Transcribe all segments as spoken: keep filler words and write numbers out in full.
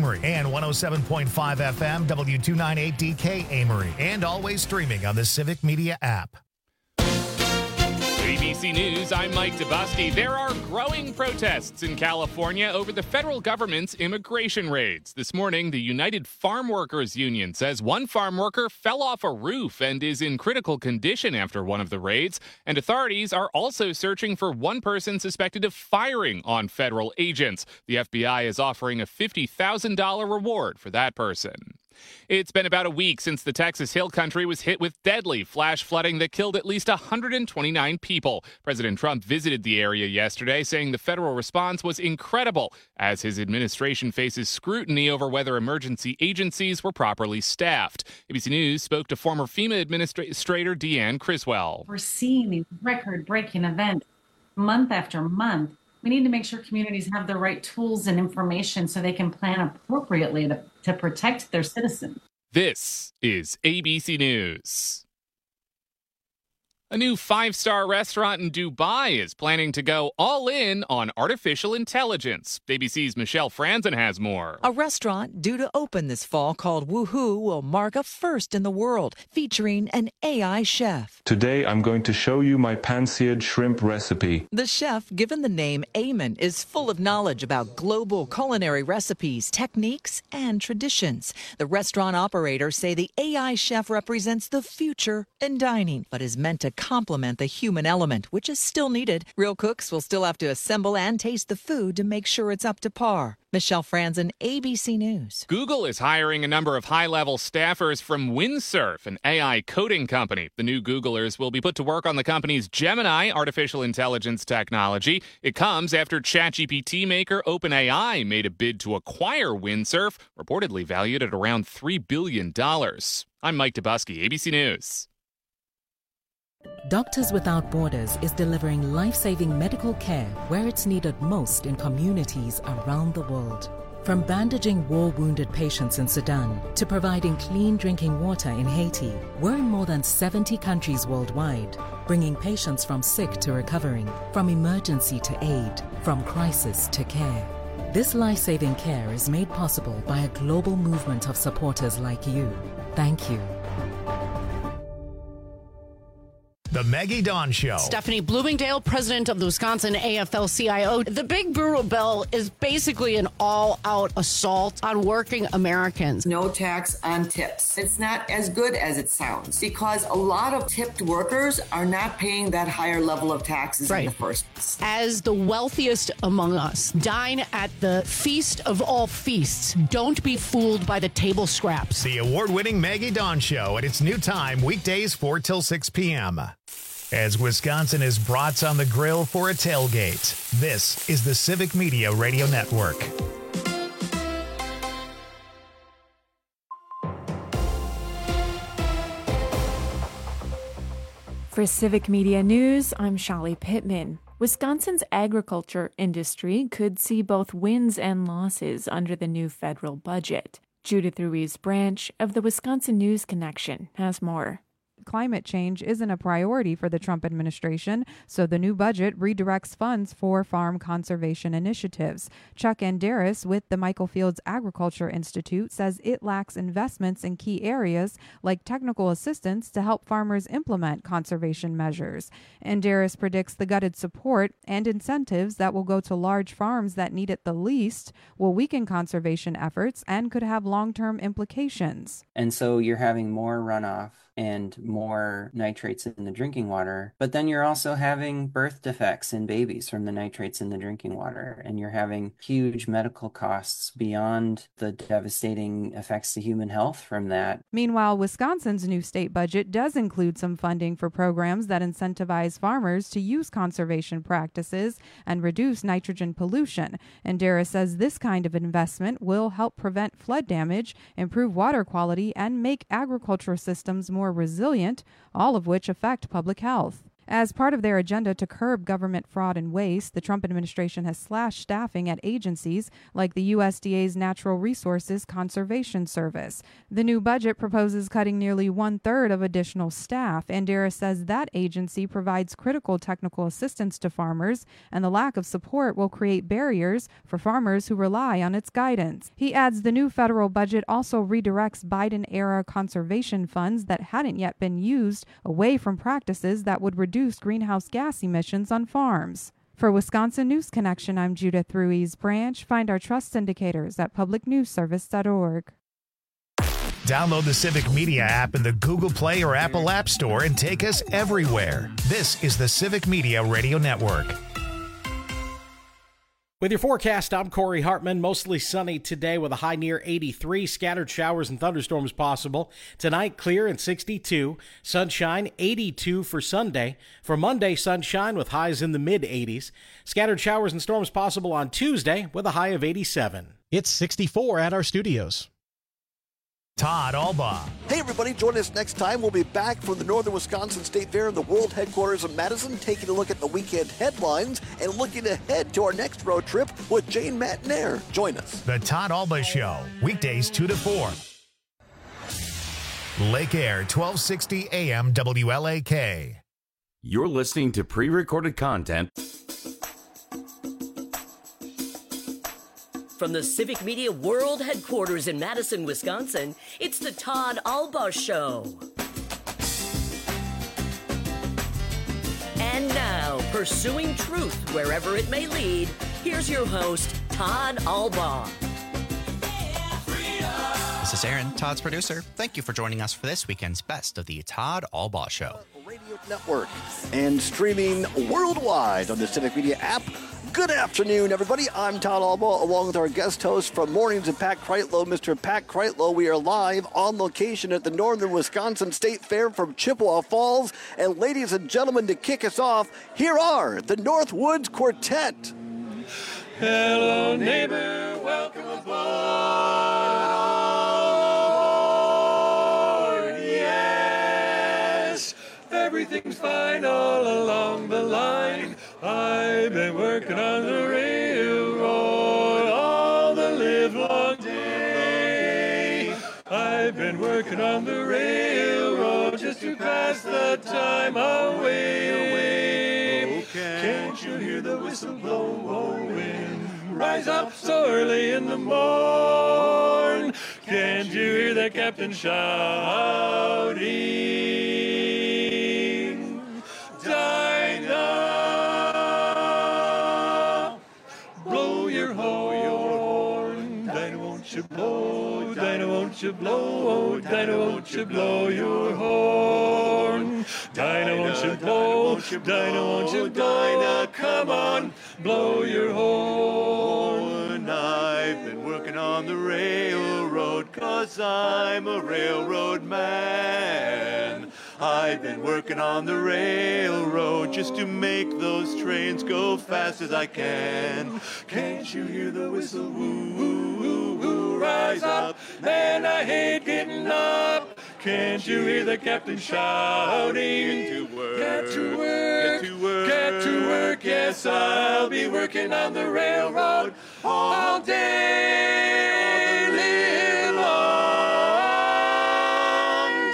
Amory, and one oh seven point five F M, W two ninety-eight D K Amory, and always streaming on the Civic Media app. A B C News, I'm Mike DeBusky. There are growing protests in California over the federal government's immigration raids. This morning, the United Farm Workers Union says one farm worker fell off a roof and is in critical condition after one of the raids. And authorities are also searching for one person suspected of firing on federal agents. The F B I is offering a fifty thousand dollars reward for that person. It's been about a week since the Texas Hill Country was hit with deadly flash flooding that killed at least one hundred twenty-nine people. President Trump visited the area yesterday, saying the federal response was incredible, as his administration faces scrutiny over whether emergency agencies were properly staffed. A B C News spoke to former FEMA Administrator Deanne Criswell. We're seeing these record-breaking events month after month. We need to make sure communities have the right tools and information so they can plan appropriately to, to protect their citizens. This is A B C News. A new five-star restaurant in Dubai is planning to go all in on artificial intelligence. A B C's Michelle Franzen has more. A restaurant due to open this fall called Woohoo will mark a first in the world, featuring an A I chef. Today, I'm going to show you my pan-seared shrimp recipe. The chef, given the name Ayman, is full of knowledge about global culinary recipes, techniques, and traditions. The restaurant operators say the A I chef represents the future in dining, but is meant to complement the human element, which is still needed. Real cooks will still have to assemble and taste the food to make sure it's up to par. Michelle Franzen, A B C News. Google is hiring a number of high-level staffers from Windsurf, an A I coding company. The new Googlers will be put to work on the company's Gemini artificial intelligence technology. It comes after ChatGPT maker OpenAI made a bid to acquire Windsurf, reportedly valued at around three billion dollars. I'm Mike DeBusky, A B C News. Doctors Without Borders is delivering life-saving medical care where it's needed most in communities around the world. From bandaging war-wounded patients in Sudan to providing clean drinking water in Haiti, we're in more than seventy countries worldwide, bringing patients from sick to recovering, from emergency to aid, from crisis to care. This life-saving care is made possible by a global movement of supporters like you. Thank you. The Maggie Dawn Show. Stephanie Bloomingdale, president of the Wisconsin A F L C I O. The Big Brutal Bill is basically an all-out assault on working Americans. No tax on tips. It's not as good as it sounds because a lot of tipped workers are not paying that higher level of taxes right. in the first place. As the wealthiest among us, dine at the feast of all feasts. Don't be fooled by the table scraps. The award-winning Maggie Dawn Show at its new time, weekdays four till six p.m. As Wisconsin is brats on the grill for a tailgate, this is the Civic Media Radio Network. For Civic Media News, I'm Shali Pittman. Wisconsin's agriculture industry could see both wins and losses under the new federal budget. Judith Ruiz Branch of the Wisconsin News Connection has more. Climate change isn't a priority for the Trump administration, so the new budget redirects funds for farm conservation initiatives. Chuck Andaris with the Michael Fields Agriculture Institute says it lacks investments in key areas like technical assistance to help farmers implement conservation measures. Andaris predicts the gutted support and incentives that will go to large farms that need it the least will weaken conservation efforts and could have long-term implications. And so you're having more runoff and more nitrates in the drinking water, but then you're also having birth defects in babies from the nitrates in the drinking water, and you're having huge medical costs beyond the devastating effects to human health from that. Meanwhile, Wisconsin's new state budget does include some funding for programs that incentivize farmers to use conservation practices and reduce nitrogen pollution. And Dara says this kind of investment will help prevent flood damage, improve water quality, and make agricultural systems more resilient, all of which affect public health. As part of their agenda to curb government fraud and waste, the Trump administration has slashed staffing at agencies like the U S D A's Natural Resources Conservation Service. The new budget proposes cutting nearly one-third of additional staff. Andera says that agency provides critical technical assistance to farmers, and the lack of support will create barriers for farmers who rely on its guidance. He adds the new federal budget also redirects Biden-era conservation funds that hadn't yet been used away from practices that would reduce greenhouse gas emissions on farms. For Wisconsin News Connection, I'm Judith Ruiz Branch. Find our trust indicators at public news service dot org. Download the Civic Media app in the Google Play or Apple App Store and take us everywhere. This is the Civic Media Radio Network. With your forecast, I'm Corey Hartman. Mostly sunny today with a high near eighty-three. Scattered showers and thunderstorms possible. Tonight, clear and sixty-two. Sunshine, eighty-two for Sunday. For Monday, sunshine with highs in the mid-eighties. Scattered showers and storms possible on Tuesday with a high of eighty-seven. It's sixty-four at our studios. Todd Albaugh. Hey, everybody, join us next time. We'll be back from the Northern Wisconsin State Fair in the world headquarters of Madison, taking a look at the weekend headlines and looking ahead to our next road trip with Jane Matnair. Join us. The Todd Albaugh Show, weekdays two to four. Lake Air, twelve sixty A M W L A K. You're listening to pre-recorded content from the Civic Media World Headquarters in Madison, Wisconsin. It's the Todd Albaugh Show. And now, pursuing truth wherever it may lead, here's your host, Todd Albaugh. This is Aaron, Todd's producer. Thank you for joining us for this weekend's best of the Todd Albaugh Show. Radio Network and streaming worldwide on the Civic Media app. Good afternoon, everybody. I'm Todd Albaugh, along with our guest host from Mornings of Pat Kreitlow, Mister Pat Kreitlow. We are live on location at the Northern Wisconsin State Fair from Chippewa Falls. And ladies and gentlemen, to kick us off, here are the Northwoods Quartet. Hello, neighbor, welcome aboard. Yes, everything's fine all along the line. I've been working on the railroad all the livelong day. I've been working on the railroad just to pass the time away. Oh, can't you hear the whistle blowing? Rise up so early in the morn. Can't you hear the captain shouting? Dinah! Blow, Dinah, won't you blow? Dinah, won't you blow your horn? Dinah, won't you blow? Dinah, won't you Dinah, come on, blow your horn. I've been working on the railroad 'cause I'm a railroad man. I've been working on the railroad just to make those trains go fast as I can. Can't you hear the whistle? Woo, woo, woo, woo, rise up, and I hate getting up. Can't you hear the captain shouting? Get to work, get to work, get to work, get to work. Yes, I'll be working on the railroad all day, live long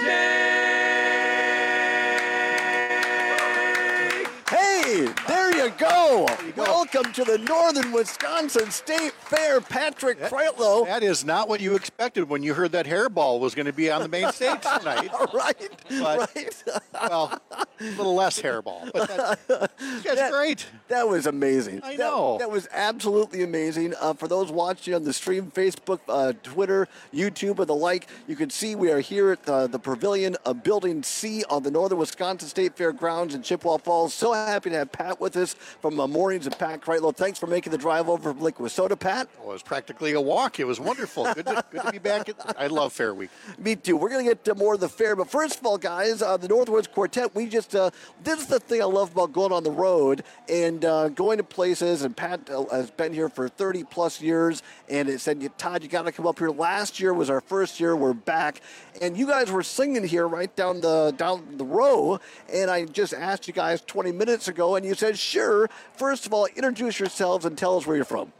day. Hey, there you go. Welcome to the Northern Wisconsin State Fair, Patrick Kreitlow. That is not what you expected when you heard that hairball was going to be on the main stage tonight. right, but, right. Well, a little less hairball, but that, that's that, great. That was amazing. I that, know. That was absolutely amazing. Uh, for those watching on the stream, Facebook, uh, Twitter, YouTube, and the like, you can see we are here at uh, the Pavilion of Building C on the Northern Wisconsin State Fair grounds in Chippewa Falls. So happy to have Pat with us from uh, Mornings of Pat Kreitlow. Thanks for making the drive over from Lake Wissota, Pat. Well, it was practically a walk. It was wonderful. Good to, good to be back. At, I love Fair Week. Me too. We're going to get to more of the fair. But first of all, guys, uh, the Northwoods Quartet, we just just, uh, this is the thing I love about going on the road and uh, going to places. And Pat uh, has been here for thirty plus years. And it said, Todd, you got to come up here. Last year was our first year. We're back. And you guys were singing here right down the down the row. And I just asked you guys twenty minutes ago, and you said, sure. First of all, introduce yourselves and tell us where you're from.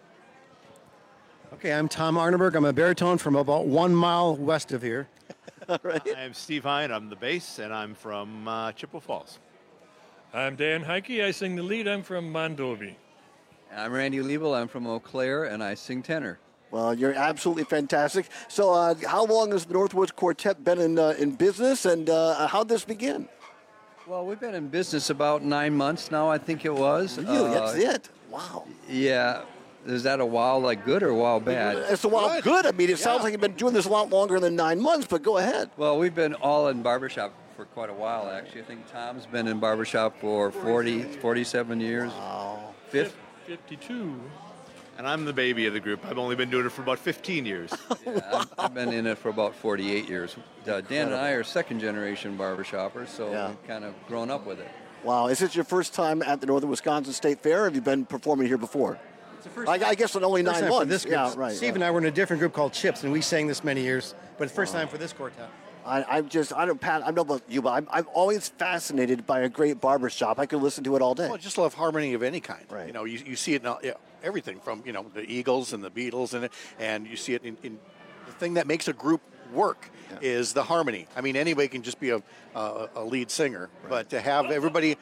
Okay, I'm Tom Arneberg. I'm a baritone from about one mile west of here. All right. I'm Steve Hine. I'm the bass, and I'm from uh, Chippewa Falls. I'm Dan Heike. I sing the lead. I'm from Mondovi. I'm Randy Liebel. I'm from Eau Claire, and I sing tenor. Well, you're absolutely fantastic. So uh, how long has the Northwoods Quartet been in uh, in business, and uh, how'd this begin? Well, we've been in business about nine months now, I think it was. Really? Uh, That's it? Wow. Yeah. Is that a while like good or a while bad? It's a while good. I mean, it sounds like you've been doing this a lot longer than nine months, but go ahead. Well, we've been all in barbershop for quite a while, actually. I think Tom's been in barbershop for forty, forty-seven years. Wow. Fifth? fifty-two. And I'm the baby of the group. I've only been doing it for about fifteen years. Yeah, I've, I've been in it for about forty-eight years. Uh, Dan and I are second-generation barbershoppers, so Yeah. we've kind of grown up with it. Wow. Is this your first time at the Northern Wisconsin State Fair, or have you been performing here before? It's the first I, I guess in only first nine time months. For this group. Yeah, right. Steve right. and I were in a different group called Chips, and we sang this many years, but it's the first time for this quartet. I, I'm just, I don't, Pat, I don't know about you, but I'm, I'm always fascinated by a great barber shop. I could listen to it all day. Well, I just love harmony of any kind. Right. You know, you, you see it in all, yeah, everything from, you know, the Eagles and the Beatles, and and you see it in, in the thing that makes a group work yeah. is the harmony. I mean, anybody can just be a, a, a lead singer, right. but to have everybody...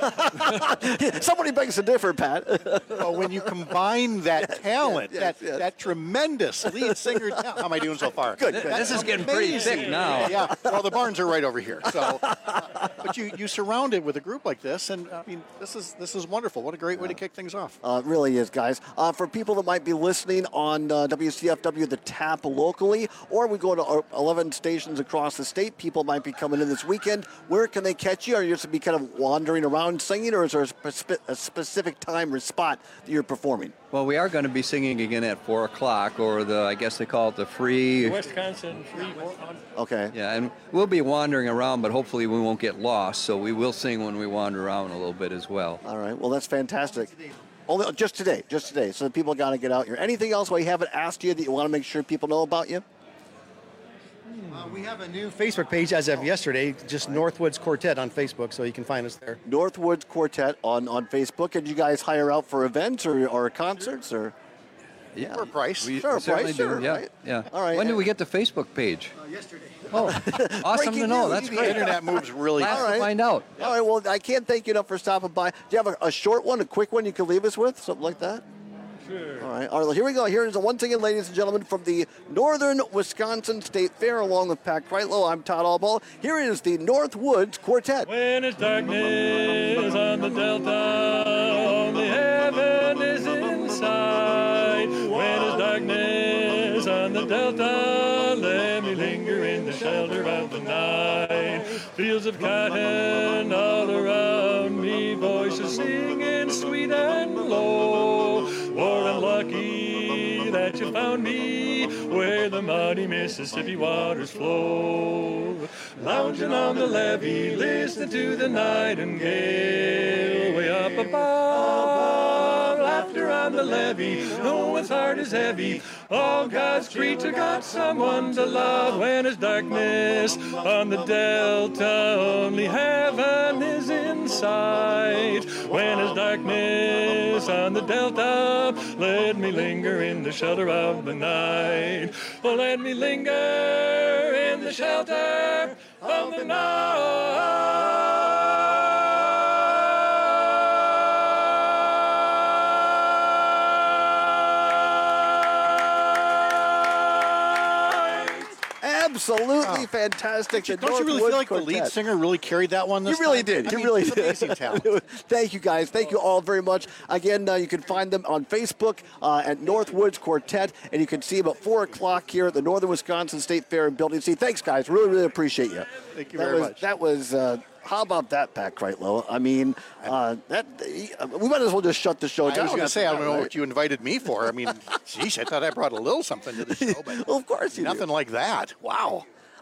Somebody begs to differ, Pat. Well, when you combine that talent, yes, that yes. that tremendous lead singer talent... How am I doing so far? Good, good. This is getting pretty amazing. thick now. Yeah, well, the barns are right over here. So, but you you surround it with a group like this, and I mean, this is this is wonderful. What a great way to kick things off. Uh, it really is, guys. Uh, for people that might be listening on uh, W C F W, the Tap locally, or we go to eleven stations across the state, people might be coming in this weekend. Where can they catch you? Are you just to be kind of wandering around singing, or is there a, spe- a specific time or spot that you're performing? Well, we are going to be singing again at four o'clock, or the, I guess they call it the free... The Wisconsin Free... Okay. Yeah, and we'll be wandering around, but hopefully we won't get lost, so we will sing when we wander around a little bit as well. All right. Well, that's fantastic. Only just today, just today. So the people got to get out here. Anything else we haven't asked you that you want to make sure people know about you? Uh, we have a new Facebook page as of yesterday, just Northwoods Quartet on Facebook, so you can find us there. Northwoods Quartet on, on Facebook. And you guys hire out for events or, or concerts? Or Yeah. For a price. We Sure, certainly price, do. sure, Yeah, right. yeah. All right. When did we get the Facebook page? Uh, yesterday. Oh, awesome to know. That's The great. internet moves really Glad All to right. find out. All right, well, I can't thank you enough for stopping by. Do you have a, a short one, a quick one you can leave us with? Something like that? Sure. All right, all right, here we go. Here is a once again, ladies and gentlemen, from the Northern Wisconsin State Fair, along with Pat Kreitlow. I'm Todd Allball. Here is the Northwoods Quartet. When it's darkness on the delta, only heaven is inside. When it's darkness on the delta, let me linger in the shelter of the night. Fields of cotton all around me, voices singing sweet and low. Warren, lucky that you found me where the muddy Mississippi waters flow. Lounging on the levee, listening to the nightingale. Way up above, laughter on the levee. No one's heart is heavy. All God's creature got someone to love. When it's darkness on the delta, only heaven is in sight. When it's darkness on the delta, let me linger in the shelter of the night. Oh, let me linger in the shelter of the night. Absolutely fantastic. Don't you, The don't you really Northwoods feel like Quartet. the lead singer really carried that one this You really time? did. I You mean, really it's did. amazing talent. Thank you, guys. Thank you all very much. Again, uh, you can find them on Facebook uh, at Northwoods Quartet, and you can see them at four o'clock here at the Northern Wisconsin State Fair in Building C. Thanks, guys. Really, really appreciate you. Thank you that very was, much. That was, uh, how about that, Pat Kreitlow? I mean, uh, that we might as well just shut the show I down. was going to say, I don't know right? what you invited me for. I mean, geez, I thought I brought a little something to the show, but Well, of course you nothing do. like that. Wow.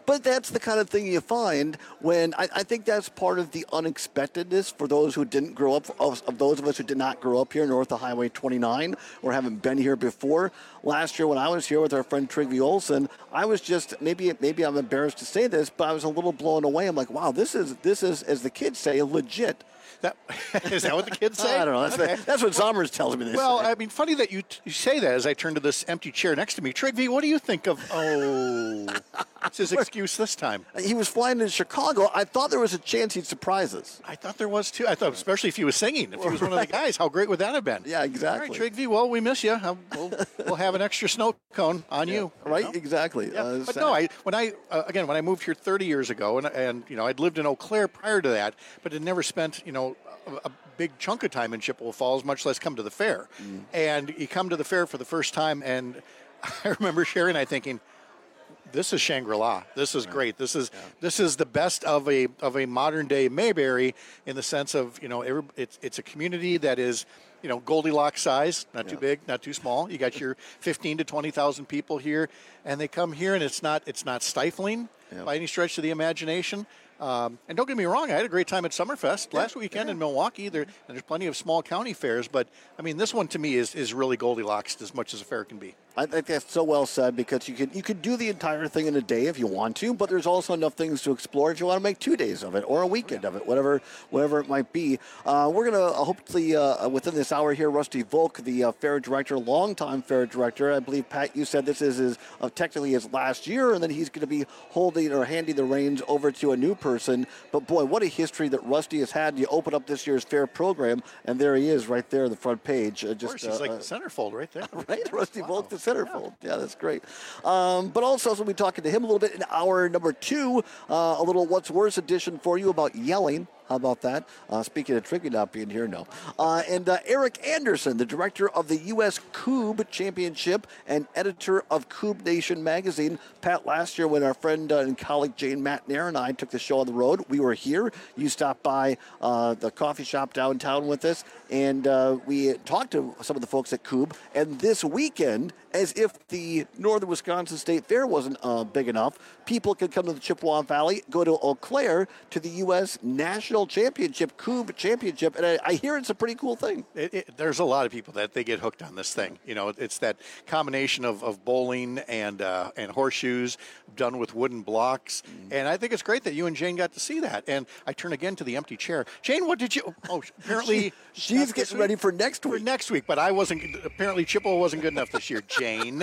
But that's the kind of thing you find when I, I think that's part of the unexpectedness for those who didn't grow up, of, of those of us who did not grow up here north of Highway twenty-nine or haven't been here before. Last year when I was here with our friend Trygve Olsen, I was just, maybe maybe I'm embarrassed to say this, but I was a little blown away. I'm like, wow, this is, this is, as the kids say, legit. That, is that what the kids say? I don't know. That's, okay. what, that's what Zommers tells me they well, say. I mean, funny that you, t- you say that as I turn to this empty chair next to me. Trygve, what do you think of, oh, what's his excuse this time? He was flying to Chicago. I thought there was a chance he'd surprise us. I thought there was, too. I thought, especially if he was singing. If he was right. one of the guys, how great would that have been? Yeah, exactly. All right, Trygve, well, we miss you. We'll, we'll have an extra snow cone on yeah, you. Right, you know? Exactly. Yeah. Uh, but sad. no, I when I, uh, again, when I moved here thirty years ago, and, and, you know, I'd lived in Eau Claire prior to that, but had never spent, you know, a, a big chunk of time in Chippewa Falls, much less come to the fair. Mm. And you come to the fair for the first time, and I remember Sherry and I thinking, this is Shangri-La. This is great. This is yeah. this is the best of a of a modern day Mayberry in the sense of, you know, every, it's it's a community that is, you know, Goldilocks size, not yeah. too big, not too small. You got your fifteen to twenty thousand people here, and they come here, and it's not it's not stifling yeah. by any stretch of the imagination. Um, and don't get me wrong, I had a great time at Summerfest last yeah, weekend yeah. in Milwaukee. There, and there's plenty of small county fairs, but I mean, this one to me is, is really Goldilocks as much as a fair can be. I think that's so well said because you could you could do the entire thing in a day if you want to, but there's also enough things to explore if you want to make two days of it or a weekend of it, whatever whatever it might be. Uh, we're going to uh, hopefully uh, within this hour here, Rusty Volk, the uh, fair director, longtime fair director. I believe, Pat, you said this is his, uh, technically his last year, and then he's going to be holding or handing the reins over to a new person. But boy, what a history that Rusty has had. You open up this year's fair program, and there he is right there on the front page. Uh, just, of course, he's uh, like the centerfold right there. Right, Rusty wow. Volk, the centerfold. Yeah. yeah, that's great. Um, but also, so we'll be talking to him a little bit in hour number two, uh, a little What's Worse edition for you about yelling. How about that? Uh, speaking of Trygve not being here, no. Uh, and uh, Eric Anderson, the director of the U S Coob Championship and editor of Coob Nation magazine. Pat, last year when our friend uh, and colleague Jane Matnair and I took the show on the road, we were here. You stopped by uh, the coffee shop downtown with us, and uh, we talked to some of the folks at Coob. And this weekend, as if the Northern Wisconsin State Fair wasn't uh, big enough, people could come to the Chippewa Valley, go to Eau Claire to the U S National Championship, Coob Championship, and I, I hear it's a pretty cool thing. It, it, there's a lot of people that they get hooked on this thing. You know, it's that combination of, of bowling and uh, and horseshoes done with wooden blocks, mm. and I think it's great that you and Jane got to see that. And I turn again to the empty chair. Jane, what did you? Oh, apparently she, she's getting ready for next week. For next week, but I wasn't. Apparently, Chippewa wasn't good enough this year. Jane.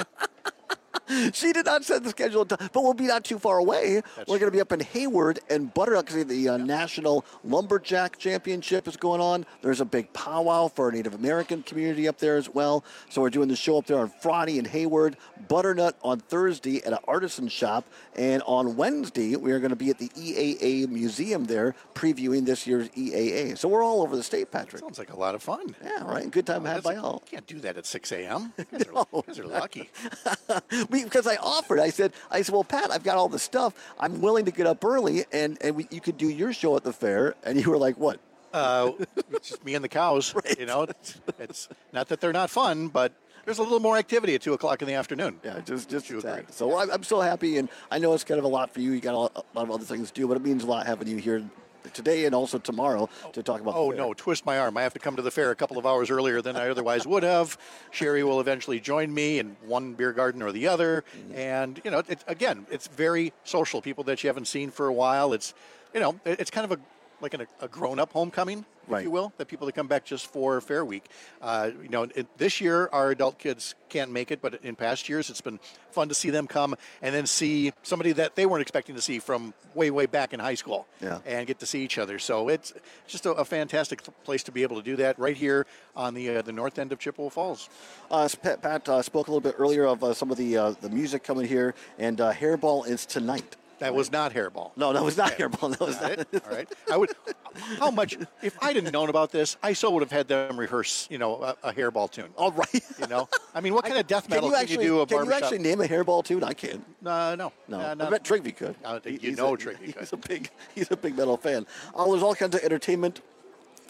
She did not set the schedule, but we'll be not too far away. That's We're going to be up in Hayward and Butternuts. The uh, National Lumberjack Championship is going on. There's a big powwow for our Native American community up there as well. So we're doing the show up there on Friday in Hayward, Butternut on Thursday at an artisan shop, and on Wednesday we are going to be at the E A A Museum there previewing this year's E A A. So we're all over the state, Patrick. Sounds like a lot of fun. Yeah, right. Good time oh, had by all. You can't do that at six a.m. You guys are, you guys are lucky. Because I offered, I said, I said, well, Pat, I've got all the stuff. I'm willing to get up early, and, and we, you could do your show at the fair. And you were like, what? Uh, it's just me and the cows. Right. You know, it's, it's not that they're not fun, but there's a little more activity at two o'clock in the afternoon. Yeah, just just that. So I'm, I'm so happy, and I know it's kind of a lot for you. You got a lot, a lot of other things to do, but it means a lot having you here today and also tomorrow to talk about oh the fair. No, twist my arm. I have to come to the fair a couple of hours earlier than I otherwise would have. Sherry will eventually join me in one beer garden or the other. Mm-hmm. And, you know, it's, again, it's very social. People that you haven't seen for a while. It's, you know, it's kind of a like an, a grown-up homecoming, if right. you will, that people that come back just for Fair Week. Uh, you know, it, this year our adult kids can't make it, but in past years it's been fun to see them come and then see somebody that they weren't expecting to see from way, way back in high school yeah. and get to see each other. So it's just a, a fantastic place to be able to do that right here on the uh, the north end of Chippewa Falls. Uh, Pat, Pat uh, spoke a little bit earlier of uh, some of the uh, the music coming here, and uh, Hairball is tonight. That was not Hairball. No, that was not okay. Hairball. That was not. It? All right. I would. How much? If I didn't known about this, I so would have had them rehearse, you know, a, a Hairball tune. All right. You know, I mean, what kind I, of death metal can you, can actually, you do? A can barbershop? you actually name a Hairball tune? I can't. Uh, no. No. Uh, no. I bet Trygve could. Uh, you he's know, a, Trygve could. He's a big. He's a big metal fan. Uh, there's all kinds of entertainment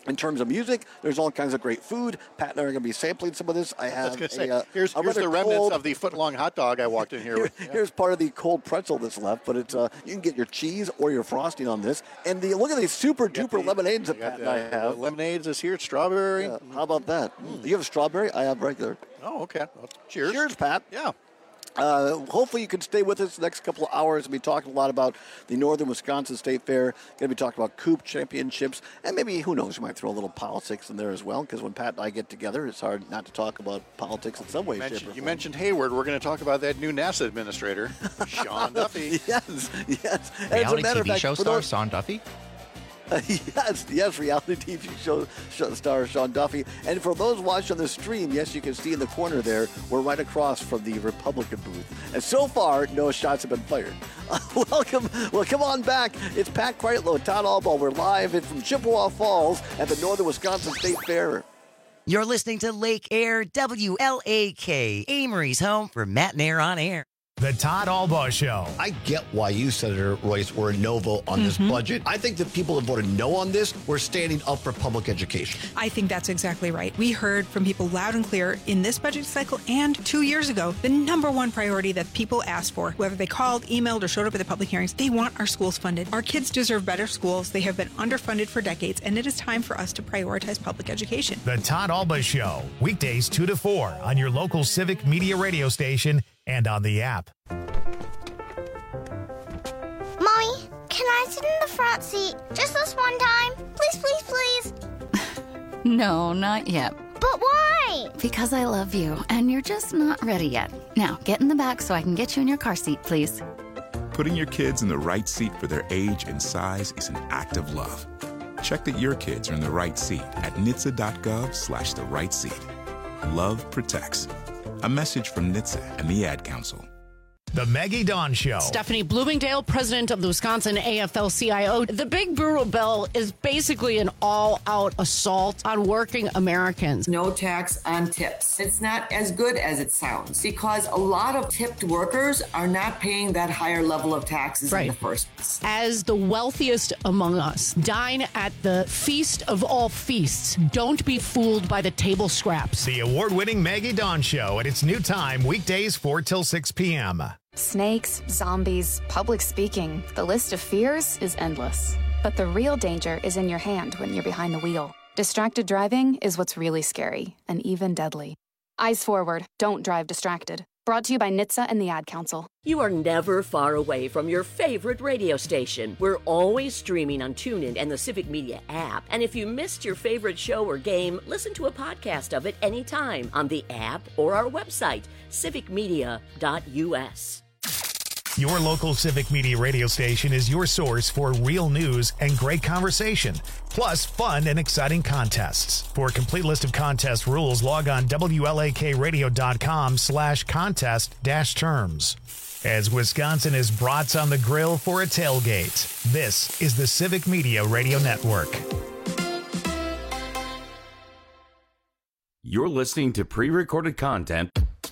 In terms of music, there's all kinds of great food. Pat and I are going to be sampling some of this. I have I was going to say, a, uh, here's, a here's the rather remnants cold, of the foot-long hot dog I walked in here with. Yeah. Here's part of the cold pretzel that's left, but it's uh, you can get your cheese or your frosting on this. And the look at these super duper the, lemonades that Pat the, and I have. The lemonades is here, strawberry. Yeah, how about that? Mm. You have strawberry? I have regular. Oh, okay. Well, cheers. Cheers, Pat. Yeah. Uh, hopefully you can stay with us the next couple of hours. We'll be talking a lot about the Northern Wisconsin State Fair. Going to be talking about Coop Championships. And maybe, who knows, we might throw a little politics in there as well, because when Pat and I get together, it's hard not to talk about politics in some way, you shape, mentioned, or You form. mentioned Hayward. We're going to talk about that new NASA administrator, Sean Duffy. Yes, yes. And Reality as a matter T of V fact, show for star those- Sean Duffy? Uh, yes, yes, reality T V show, show star Sean Duffy. And for those watching the stream, yes, you can see in the corner there, we're right across from the Republican booth. And so far, no shots have been fired. Uh, welcome, well, come on back. It's Pat Kreitlow, Todd Albaugh. We're live from Chippewa Falls at the Northern Wisconsin State Fair. You're listening to Lake Air W L A K, Amory's home for Matt and Air on Air. The Todd Albaugh Show. I get why you, Senator Royce, were a no vote on this Mhm. budget. I think the people that voted no on this were standing up for public education. I think that's exactly right. We heard from people loud and clear in this budget cycle and two years ago, the number one priority that people asked for, whether they called, emailed, or showed up at the public hearings, they want our schools funded. Our kids deserve better schools. They have been underfunded for decades, and it is time for us to prioritize public education. The Todd Albaugh Show. Weekdays two to four on your local Civic Media radio station and on the app. Mommy, can I sit in the front seat just this one time? Please, please, please. No, not yet. But why? Because I love you, and you're just not ready yet. Now, get in the back so I can get you in your car seat, please. Putting your kids in the right seat for their age and size is an act of love. Check that your kids are in the right seat at N H T S A dot gov slash the right seat. Love protects. A message from N H T S A and the Ad Council. The Maggie Dawn Show. Stephanie Bloomingdale, president of the Wisconsin A F L C I O. The Big Burro Bill is basically an all-out assault on working Americans. No tax on tips. It's not as good as it sounds because a lot of tipped workers are not paying that higher level of taxes Right. in the first place. As the wealthiest among us, dine at the feast of all feasts. Don't be fooled by the table scraps. The award-winning Maggie Dawn Show at its new time, weekdays four till six p.m. Snakes, zombies, public speaking. The list of fears is endless. But the real danger is in your hand when you're behind the wheel. Distracted driving is what's really scary and even deadly. Eyes forward. Don't drive distracted. Brought to you by N H T S A and the Ad Council. You are never far away from your favorite radio station. We're always streaming on TuneIn and the Civic Media app. And if you missed your favorite show or game, listen to a podcast of it anytime on the app or our website, civic media dot u s. Your local Civic Media radio station is your source for real news and great conversation, plus fun and exciting contests. For a complete list of contest rules, log on W L A K radio dot com slash contest dash terms. As Wisconsin is brats on the grill for a tailgate, this is the Civic Media Radio Network. You're listening to pre-recorded content.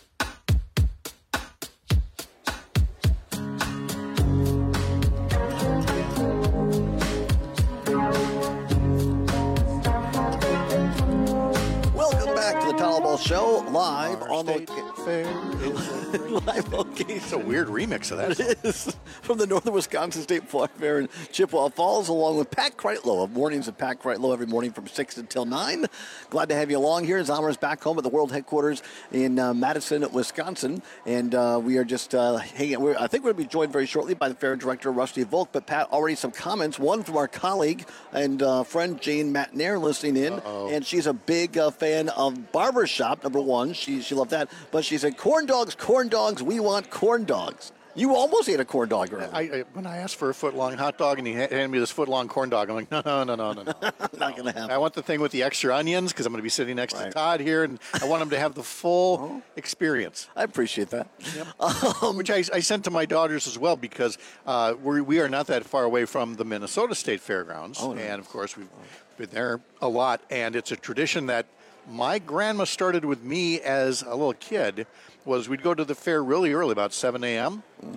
Welcome back to the Todd Albaugh Show, live on the Fair. live location. It's a weird remix of that. It is from the Northern Wisconsin State Fair in Chippewa Falls, along with Pat Kreitlow of Mornings with Pat Kreitlow every morning from six until nine. Glad to have you along here. Zommer's back home at the world headquarters in uh, Madison, Wisconsin, and uh, we are just uh, hanging. We're, I think we're going to be joined very shortly by the fair director Rusty Volk. But Pat, already some comments. One from our colleague and uh, friend Jane Matnair listening in, Uh-oh. and she's a big uh, fan of Barbershop. Number one, she she loved that, but she said corn dogs, corn dogs. We want corn dogs. You almost ate a corn dog earlier. I, I, when I asked for a foot-long hot dog and he ha- handed me this foot-long corn dog, I'm like, no, no, no, no, no. no. Not going to happen. I want the thing with the extra onions because I'm going to be sitting next to Todd here, and I want him to have the full experience. I appreciate that. Um, Which I, I sent to my daughters as well because uh, we we are not that far away from the Minnesota State Fairgrounds, Oh, no. and of course we've been there a lot, and it's a tradition that my grandma started with me as a little kid. Was we'd go to the fair really early, about seven a.m.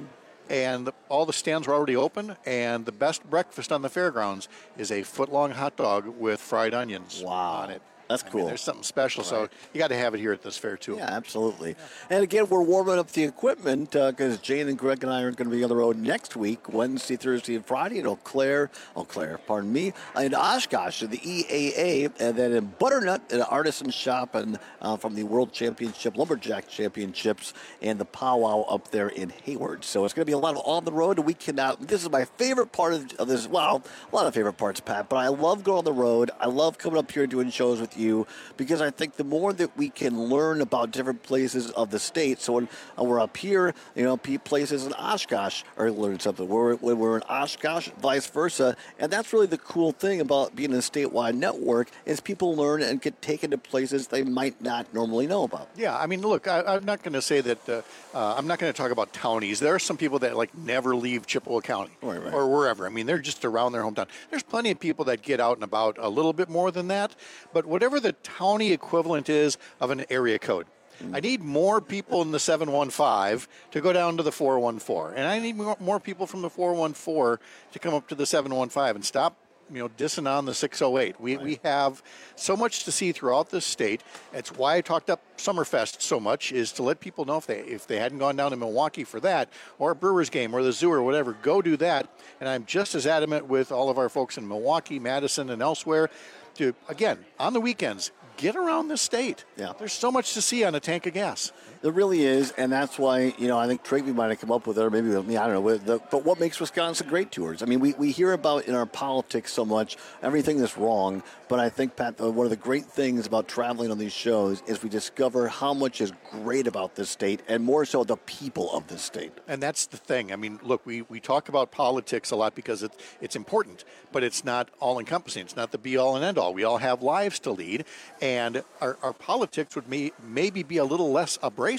and the, all the stands were already open, and the best breakfast on the fairgrounds is a foot-long hot dog with fried onions wow. on it. That's I cool. mean, there's something special, Right. so you got to have it here at this fair, too. Yeah, absolutely. And again, we're warming up the equipment because uh, Jane and Greg and I are going to be on the road next week, Wednesday, Thursday, and Friday in Eau Claire, Eau Claire, pardon me, in Oshkosh at the E A A, and then in Butternut, an artisan shop and uh, from the World Championship, Lumberjack Championships, and the powwow up there in Hayward. So it's going to be a lot of on the road. We cannot. This is my favorite part of, of this. Well, a lot of favorite parts, Pat. But I love going on the road. I love coming up here and doing shows with you because I think the more that we can learn about different places of the state. So when we're up here, you know, places in Oshkosh are learning something. We're, when we're in Oshkosh, vice versa. And that's really the cool thing about being a statewide network is people learn and get taken to places they might not normally know about. Yeah, I mean, look, I, I'm not going to say that, uh, uh, I'm not going to talk about townies. There are some people that, like, never leave Chippewa County right, right. or wherever. I mean, they're just around their hometown. There's plenty of people that get out and about a little bit more than that. But whatever the townie equivalent is of an area code, I need more people in the seven one five to go down to the four one four. And I need more, more people from the four one four to come up to the seven one five and stop, you know, dissing on the six oh eight. We, we have so much to see throughout this state. It's why I talked up Summerfest so much, is to let people know if they if they hadn't gone down to Milwaukee for that, or a Brewers game, or the zoo, or whatever, go do that. And I'm just as adamant with all of our folks in Milwaukee, Madison, and elsewhere to, again, on the weekends, get around the state. Yeah. There's so much to see on a tank of gas. There really is, and that's why, you know, I think Trigby might have come up with it, or maybe with me, I don't know. With the, but what makes Wisconsin great tours? I mean, we, we hear about in our politics so much, everything that's wrong, but I think, Pat, one of the great things about traveling on these shows is we discover how much is great about this state, and more so the people of this state. And that's the thing. I mean, look, we, we talk about politics a lot because it, it's important, but it's not all-encompassing. It's not the be-all and end-all. We all have lives to lead, and our, our politics would may, maybe be a little less abrasive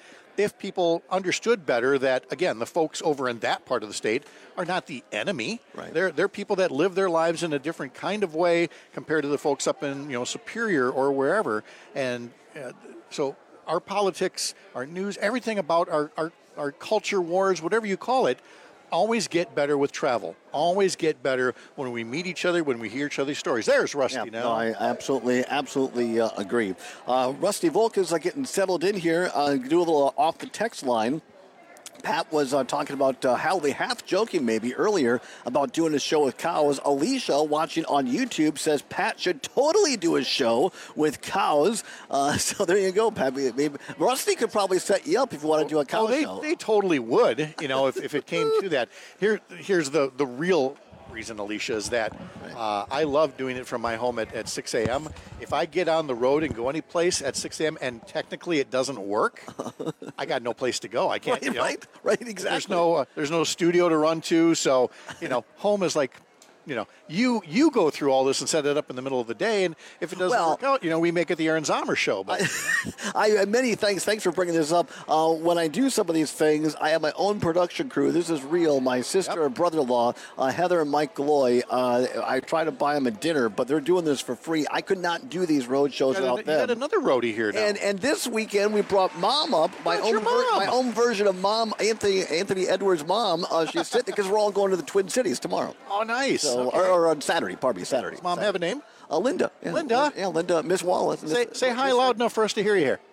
if people understood better that, again, the folks over in that part of the state are not the enemy. Right. They're, they're people that live their lives in a different kind of way compared to the folks up in, you know, Superior or wherever. And uh, so our politics, our news, everything about our, our, our culture wars, whatever you call it, always get better with travel. Always get better when we meet each other, when we hear each other's stories. There's Rusty yeah, now. No, I absolutely, absolutely uh, agree. Uh, Rusty Volk is uh, getting settled in here. Uh, do a little off the text line. Pat was uh, talking about uh, how they half joking maybe earlier about doing a show with cows. Alicia, watching on YouTube, says Pat should totally do a show with cows. Uh, so there you go, Pat. Maybe, Rusty could probably set you up if you want to do a cow oh, they, show. They totally would, you know, if, if it came to that. Here, here's the, the real reason, Alicia, is that uh, I love doing it from my home at, at six a.m. If I get on the road and go any place at six a.m. and technically it doesn't work, I got no place to go. I can't. Right, you know, right, right, exactly. There's no uh, there's no studio to run to, so you know, home is like. You know, you you go through all this and set it up in the middle of the day, and if it doesn't well, work out, you know, we make it the Aaron Zomer show. But I, I many thanks, thanks for bringing this up. Uh, when I do some of these things, I have my own production crew. This is real. My sister yep. and brother-in-law, uh, Heather and Mike Galloy. Uh, I try to buy them a dinner, but they're doing this for free. I could not do these road shows you without got, them. You got another roadie here now. And and this weekend we brought Mom up, my What's own your mom? my own version of Mom, Anthony Anthony Edwards' mom. Uh, she's sitting because we're all going to the Twin Cities tomorrow. Oh, nice. So okay. or, or on Saturday, pardon me, Saturday. Does Mom Saturday. have a name? Uh, Linda. Yeah, Linda? Yeah, Linda, Miss Wallace. Say, Miss, say hi Miss loud enough for us to hear you here.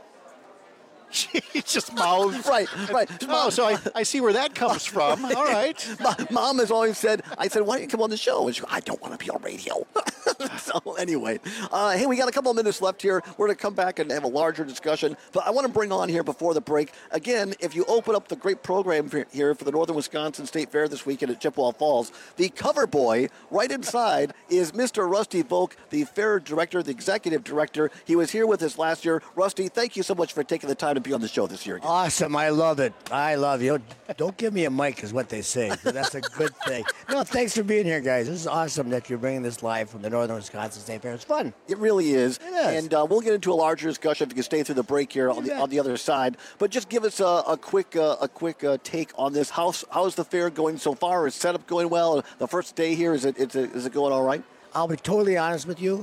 She just mouths. right, right. Oh, so I, I see where that comes from. All right. Mom has always said, I said, why don't you come on the show? And she goes, I don't want to be on radio. So anyway, uh, hey, we got a couple of minutes left here. We're going to come back and have a larger discussion. But I want to bring on here before the break, again, if you open up the great program for, here for the Northern Wisconsin State Fair this weekend at Chippewa Falls, the cover boy right inside is Mister Rusty Volk, the fair director, the executive director. He was here with us last year. Rusty, thank you so much for taking the time to be on the show this year again. Awesome. I love it. I love you. Don't give me a mic is what they say. So that's a good thing. No, thanks for being here, guys. This is awesome that you're bringing this live from the Northern Wisconsin State Fair. It's fun. It really is. It is. And uh, we'll get into a larger discussion if you can stay through the break here on the, on the other side. But just give us a, a quick uh, a quick uh, take on this. How's, how's the fair going so far? Is setup going well? The first day here, is it, is it, is it going all right? I'll be totally honest with you.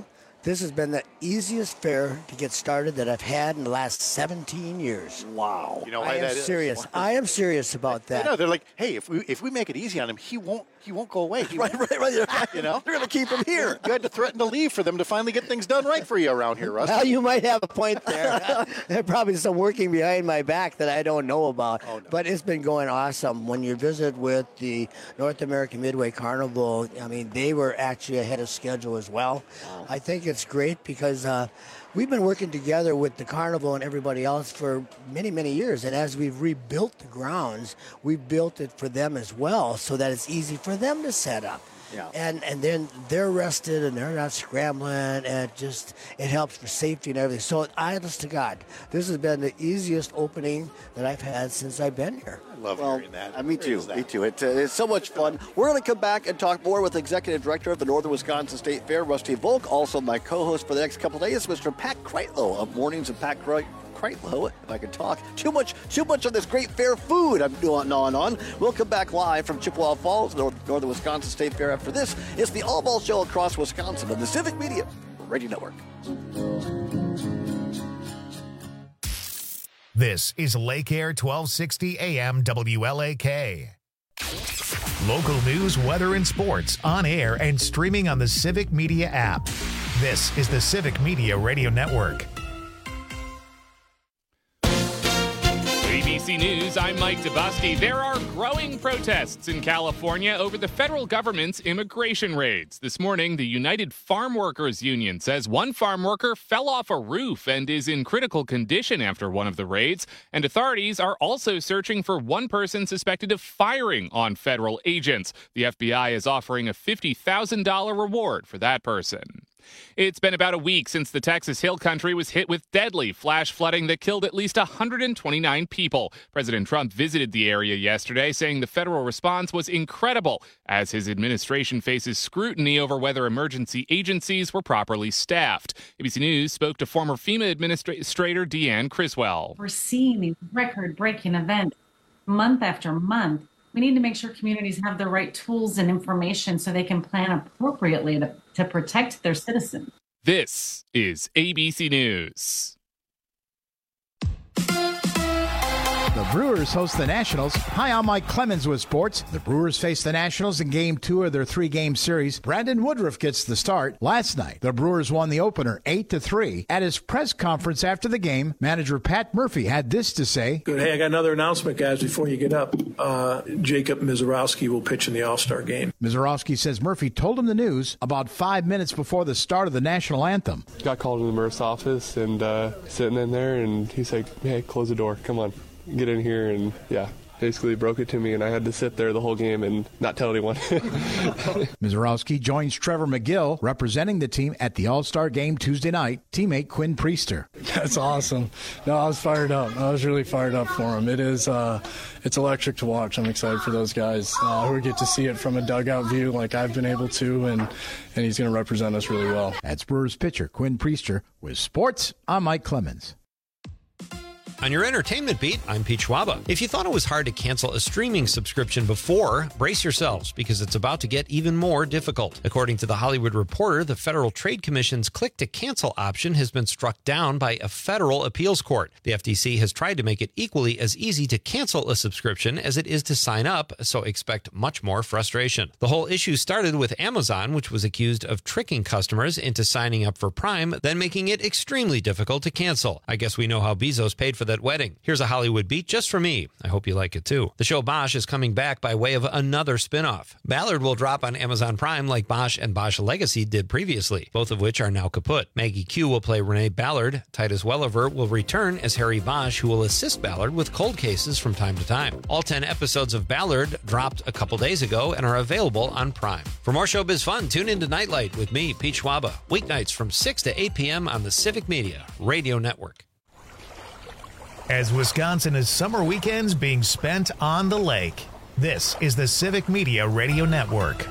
This has been the easiest fair to get started that I've had in the last seventeen years. Wow. You know I why am that is? serious. I am serious about that. I know, they're like, hey, if we if we make it easy on him, he won't he won't go away. He right, won't. right, right. You know, they're going to keep him here. You had to threaten to leave for them to finally get things done right for you around here, Russ. Well, you might have a point there. There's probably some working behind my back that I don't know about. Oh, no. But it's been going awesome. When you visit with the North American Midway Carnival, I mean, they were actually ahead of schedule as well. Wow. I think it's great because uh, we've been working together with the Carnival and everybody else for many, many years. And as we've rebuilt the grounds, we've built it for them as well so that it's easy for them to set up. Yeah. And and then they're rested and they're not scrambling, and it just it helps for safety and everything. So honest to God, this has been the easiest opening that I've had since I've been here. I love well, hearing that. Uh, me too. Me too. It, uh, it's so much fun. We're going to come back and talk more with Executive Director of the Northern Wisconsin State Fair, Rusty Volk. Also, my co-host for the next couple of days, Mister Pat Kreitlow of Mornings with Pat Kreitlow. Kreitlow, if I can talk. Too much too much of this great fair food I'm doing on and on. We'll come back live from Chippewa Falls, North, Northern Wisconsin State Fair. After this, it's the All Ball Show across Wisconsin on the Civic Media Radio Network. This is Lake Air twelve sixty A M W L A K. Local news, weather, and sports on air and streaming on the Civic Media app. This is the Civic Media Radio Network. A B C News, I'm Mike Dubosky. There are growing protests in California over the federal government's immigration raids. This morning, the United Farm Workers Union says one farm worker fell off a roof and is in critical condition after one of the raids. And authorities are also searching for one person suspected of firing on federal agents. The F B I is offering a fifty thousand dollars reward for that person. It's been about a week since the Texas Hill Country was hit with deadly flash flooding that killed at least one hundred twenty-nine people. President Trump visited the area yesterday, saying the federal response was incredible, as his administration faces scrutiny over whether emergency agencies were properly staffed. A B C News spoke to former FEMA Administrator Deanne Criswell. We're seeing these record-breaking events month after month. We need to make sure communities have the right tools and information so they can plan appropriately to, to protect their citizens. This is A B C News. The Brewers host the Nationals. Hi, I'm Mike Clemens with sports. The Brewers face the Nationals in Game two of their three-game series. Brandon Woodruff gets the start. Last night, the Brewers won the opener eight to three. At his press conference after the game, manager Pat Murphy had this to say. Good. Hey, I got another announcement, guys, before you get up. Uh, Jacob Mizorowski will pitch in the All-Star game. Mizorowski says Murphy told him the news about five minutes before the start of the national anthem. Got called in the Murph's office and uh, sitting in there, and he's like, hey, close the door. Come on. Get in here, and yeah, basically broke it to me, and I had to sit there the whole game and not tell anyone. Mizorowski joins Trevor McGill, representing the team at the All-Star game Tuesday night, teammate Quinn Priester. That's awesome. No, I was fired up. I was really fired up for him. It is, uh, it's electric to watch. I'm excited for those guys uh, who get to see it from a dugout view like I've been able to, and, and he's going to represent us really well. That's Brewers pitcher Quinn Priester. With sports, I'm Mike Clemens. On your entertainment beat, I'm Pete Schwaba. If you thought it was hard to cancel a streaming subscription before, brace yourselves because it's about to get even more difficult. According to The Hollywood Reporter, the Federal Trade Commission's click-to-cancel option has been struck down by a federal appeals court. The F T C has tried to make it equally as easy to cancel a subscription as it is to sign up, so expect much more frustration. The whole issue started with Amazon, which was accused of tricking customers into signing up for Prime, then making it extremely difficult to cancel. I guess we know how Bezos paid for that wedding. Here's a Hollywood beat just for me. I hope you like it too. The show Bosch is coming back by way of another spinoff. Ballard will drop on Amazon Prime like Bosch and Bosch Legacy did previously, both of which are now kaput. Maggie Q will play Renee Ballard. Titus Welliver will return as Harry Bosch, who will assist Ballard with cold cases from time to time. All ten episodes of Ballard dropped a couple days ago and are available on Prime. For more showbiz fun, tune into Nightlight with me, Pete Schwaba, weeknights from six to eight p.m. on the Civic Media Radio Network. As Wisconsin has summer weekends being spent on the lake, this is the Civic Media Radio Network.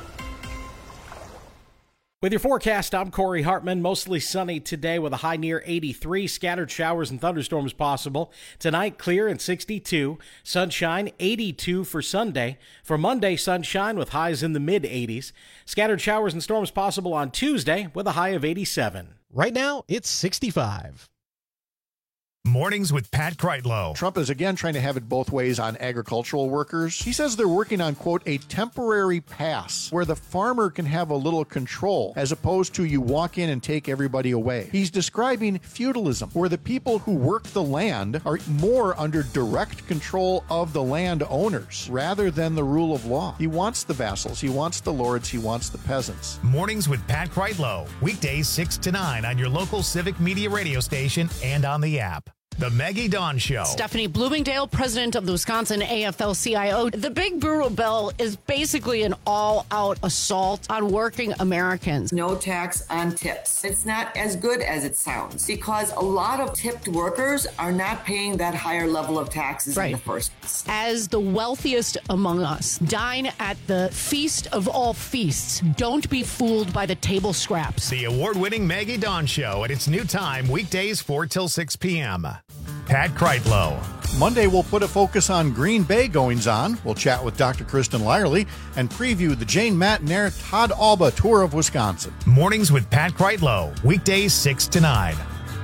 With your forecast, I'm Corey Hartman. Mostly sunny today with a high near eighty-three. Scattered showers and thunderstorms possible. Tonight, clear and sixty-two. Sunshine, eighty-two for Sunday. For Monday, sunshine with highs in the mid-eighties. Scattered showers and storms possible on Tuesday with a high of eighty-seven. Right now, it's sixty-five. Mornings with Pat Kreitlow. Trump is again trying to have it both ways on agricultural workers. He says they're working on, quote, a temporary pass where the farmer can have a little control as opposed to you walk in and take everybody away. He's describing feudalism, where the people who work the land are more under direct control of the landowners rather than the rule of law. He wants the vassals, he wants the lords, he wants the peasants. Mornings with Pat Kreitlow. Weekdays six to nine on your local Civic Media radio station and on the app. The Maggie Dawn Show. Stephanie Bloomingdale, president of the Wisconsin A F L C I O. The Big Burro Bill is basically an all-out assault on working Americans. No tax on tips. It's not as good as it sounds because a lot of tipped workers are not paying that higher level of taxes right. in the first place. As the wealthiest among us, dine at the feast of all feasts. Don't be fooled by the table scraps. The award-winning Maggie Dawn Show at its new time, weekdays four till six p.m. Pat Kreitlow. Monday, we'll put a focus on Green Bay goings-on. We'll chat with Doctor Kristen Lyerly and preview the Jane Matnair Todd Alba Tour of Wisconsin. Mornings with Pat Kreitlow. Weekdays six to nine.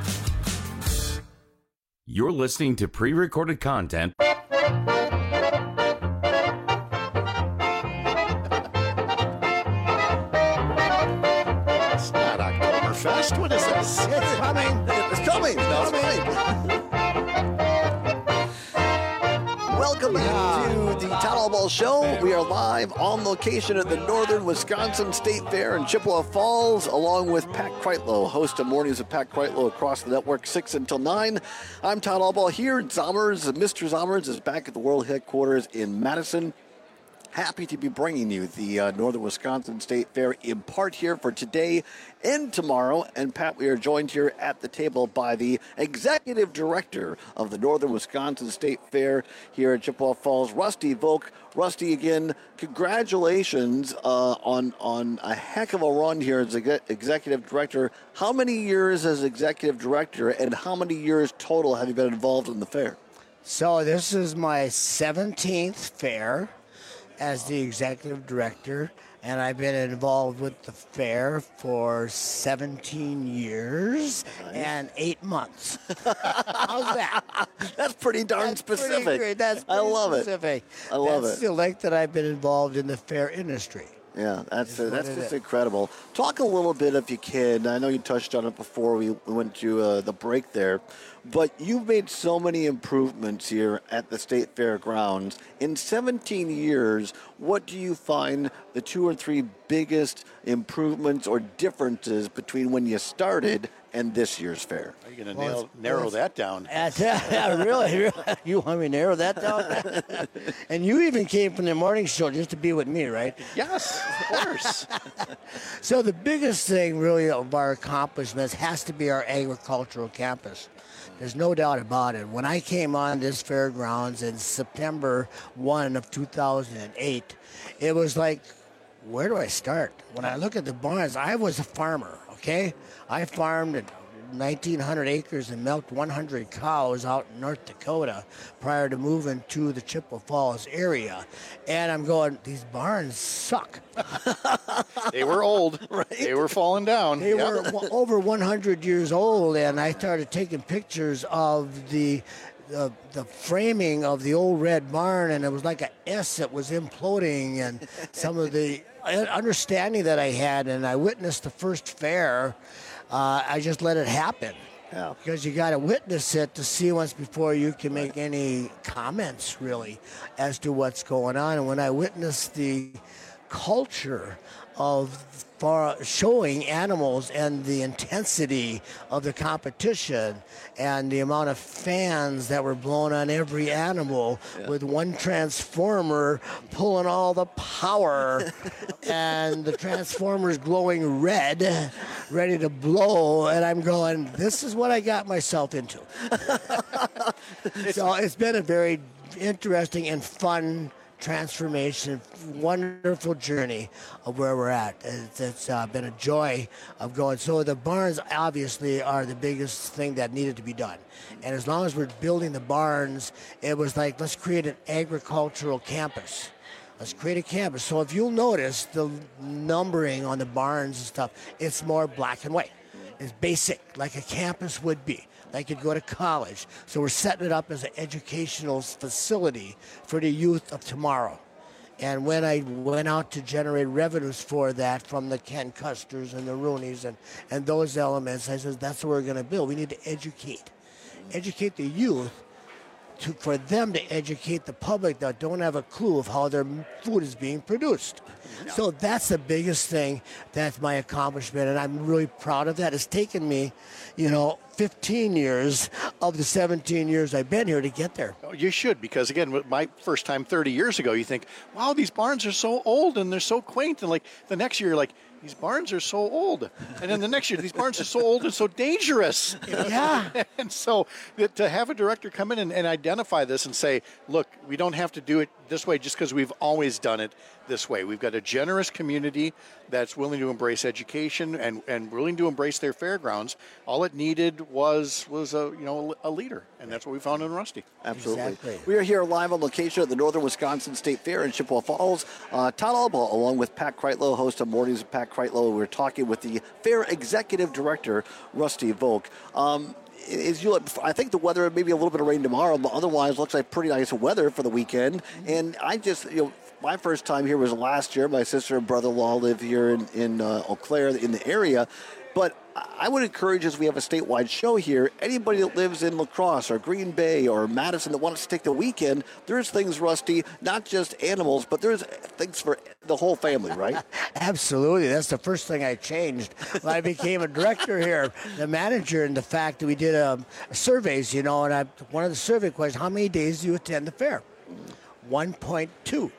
You're listening to pre-recorded content. It's not Oktoberfest. What is this? It's coming. It's coming. No, it's coming. Welcome to the Town Hall Ball Show. We are live on location at the Northern Wisconsin State Fair in Chippewa Falls, along with Pat Kreitlow, host of Mornings with Pat Kreitlow across the network, six until nine. I'm Todd Allball here. Zommers, Mister Zommers is back at the world headquarters in Madison. Happy to be bringing you the uh, Northern Wisconsin State Fair in part here for today and tomorrow. And Pat, we are joined here at the table by the executive director of the Northern Wisconsin State Fair here at Chippewa Falls, Rusty Volk. Rusty, again, congratulations uh, on on a heck of a run here as ex- executive director. How many years as executive director, and how many years total have you been involved in the fair? So this is my seventeenth fair as the executive director, and I've been involved with the fair for seventeen years nice. And eight months. How's that? That's pretty darn That's specific. Pretty great. That's I love specific. it. I love That's it. the length that I've been involved in the fair industry. Yeah, that's uh, that's just is. incredible. Talk a little bit, if you can. I know you touched on it before we went to uh, the break there, but you've made so many improvements here at the State Fair grounds. In seventeen years, what do you find the two or three biggest improvements or differences between when you started and this year's fair? Are you going to Well, nail, it's- narrow well, that down? Yeah, really, really? You want me to narrow that down? And you even came from the morning show just to be with me, right? Yes, of course. So the biggest thing really of our accomplishments has to be our agricultural campus. There's no doubt about it. When I came on this fairgrounds in September first of two thousand eight, it was like, where do I start? When I look at the barns, I was a farmer, okay? I farmed at nineteen hundred acres and milked one hundred cows out in North Dakota prior to moving to the Chippewa Falls area. And I'm going, these barns suck. They were old. Right? They were falling down. They Yep. were w- over one hundred years old, and I started taking pictures of the the, the framing of the old red barn, and it was like a S that was imploding, and some of the understanding that I had, and I witnessed the first fair. Uh, I just let it happen. Yeah. Because you got to witness it to see once before you can make any comments, really, as to what's going on. And when I witnessed the culture of far showing animals and the intensity of the competition and the amount of fans that were blown on every animal yeah. with one transformer pulling all the power and the transformers glowing red, ready to blow, and I'm going, this is what I got myself into. So it's been a very interesting and fun transformation, wonderful journey of where we're at. It's, it's uh, been a joy of going. So the barns obviously are the biggest thing that needed to be done. And as long as we're building the barns, it was like, let's create an agricultural campus. Let's create a campus. So if you'll notice the numbering on the barns and stuff, it's more black and white. is basic, like a campus would be, like you'd go to college. So we're setting it up as an educational facility for the youth of tomorrow. And when I went out to generate revenues for that from the Ken Custers and the Rooneys and, and those elements, I said, that's what we're going to build. We need to educate. Educate the youth to, for them to educate the public that don't have a clue of how their food is being produced. No. So that's the biggest thing. That's my accomplishment, and I'm really proud of that. It's taken me, you know, fifteen years of the seventeen years I've been here to get there. Oh, you should, because, again, my first time thirty years ago, you think, wow, these barns are so old and they're so quaint. And, like, the next year, you're like, these barns are so old. And then the next year, these barns are so old and so dangerous. Yeah. And so that to have a director come in and, and identify this and say, look, we don't have to do it this way just because we've always done it this way. We've got a generous community that's willing to embrace education and, and willing to embrace their fairgrounds. All it needed was was a you know a leader, and that's what we found in Rusty. Absolutely. Exactly. We are here live on location at the Northern Wisconsin State Fair in Chippewa Falls. Uh, Todd Albaugh, along with Pat Kreitlow, host of Mornings with Pat Kreitlow. We're talking with the Fair Executive Director, Rusty Volk. Um, Is you, I think the weather, maybe a little bit of rain tomorrow, but otherwise looks like pretty nice weather for the weekend. And I just, you know, my first time here was last year. My sister and brother-in-law live here in, in uh, Eau Claire, in the area. But I would encourage, as we have a statewide show here, anybody that lives in La Crosse or Green Bay or Madison that wants to take the weekend, there's things, Rusty, not just animals, but there's things for the whole family, right? Absolutely. That's the first thing I changed when I became a director here, the manager, and the fact that we did um, surveys, you know, and I, one of the survey questions, how many days do you attend the fair? one point two.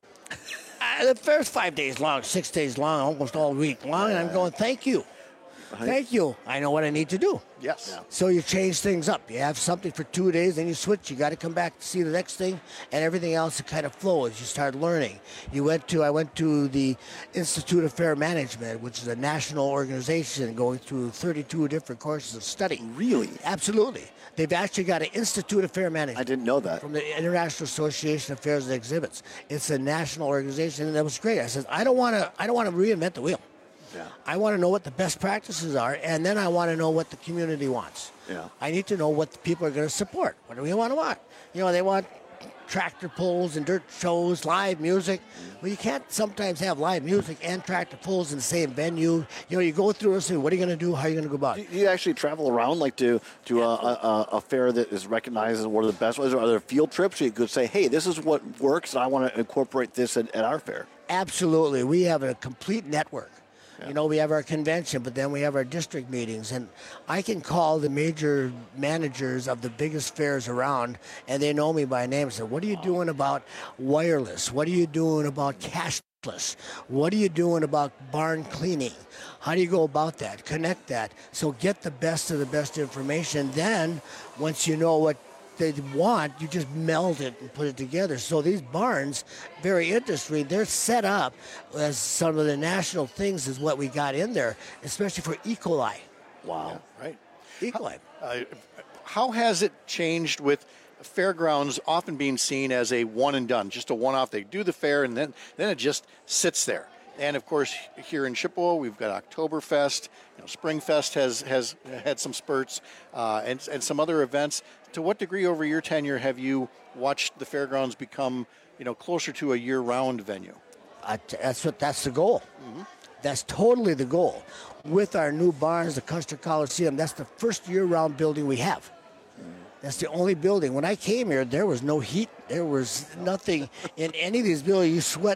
Uh, the fair's five days long, six days long, almost all week long, and I'm going, thank you. Thank you. I know what I need to do. Yes. Yeah. So you change things up. You have something for two days, then you switch. You got to come back to see the next thing, and everything else kind of flows. You start learning. You went to I went to the Institute of Fair Management, which is a national organization going through thirty-two different courses of study. Really? Absolutely. They've actually got an Institute of Fair Management. I didn't know that. From the International Association of Fairs and Exhibits. It's a national organization, and that was great. I said, I don't want to. I don't want to reinvent the wheel. Yeah. I want to know what the best practices are, and then I want to know what the community wants. Yeah. I need to know what the people are going to support. What do we want to want? You know, they want tractor pulls and dirt shows, live music. Well, you can't sometimes have live music and tractor pulls in the same venue. You know, you go through and say, what are you going to do? How are you going to go about it? Do you actually travel around, like to to a, a, a fair that is recognized as one of the best ones? Are there field trips where you could say, hey, this is what works, and I want to incorporate this at, at our fair? Absolutely. We have a complete network. You know, we have our convention, but then we have our district meetings. And I can call the major managers of the biggest fairs around, and they know me by name and say, what are you doing about wireless? What are you doing about cashless? What are you doing about barn cleaning? How do you go about that? Connect that. So get the best of the best information. Then, once you know what they want, you just meld it and put it together. So these barns, very interesting, they're set up as some of the national things is what we got in there, especially for E. coli. Wow. Yeah, right. E. coli. How, uh, how has it changed with fairgrounds often being seen as a one and done, just a one-off? They do the fair and then, then it just sits there. And, of course, here in Chippewa, we've got Oktoberfest. You know, Springfest has, has had some spurts uh, and, and some other events. To what degree over your tenure have you watched the fairgrounds become, you know, closer to a year-round venue? Uh, that's what. That's the goal. Mm-hmm. That's totally the goal. With our new barns, the Custer Coliseum, that's the first year-round building we have. That's the only building. When I came here, there was no heat. There was nothing in any of these buildings. You sweat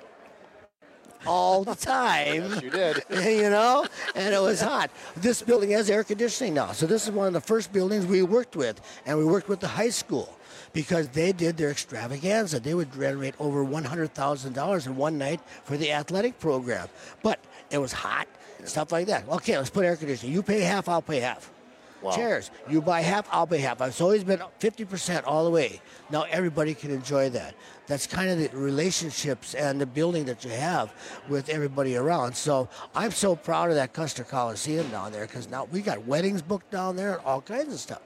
all the time. Yes, you did. You know, and it was hot. This building has air conditioning now. So this is one of the first buildings we worked with, and we worked with the high school because they did their extravaganza. They would generate over one hundred thousand dollars in one night for the athletic program. But it was hot, yeah. Stuff like that. Okay, let's put air conditioning. You pay half, I'll pay half. Wow. Chairs. You buy half, I'll buy half. It's always been fifty percent all the way. Now everybody can enjoy that. That's kind of the relationships and the building that you have with everybody around. So I'm so proud of that Custer Coliseum down there because now we got weddings booked down there and all kinds of stuff. That's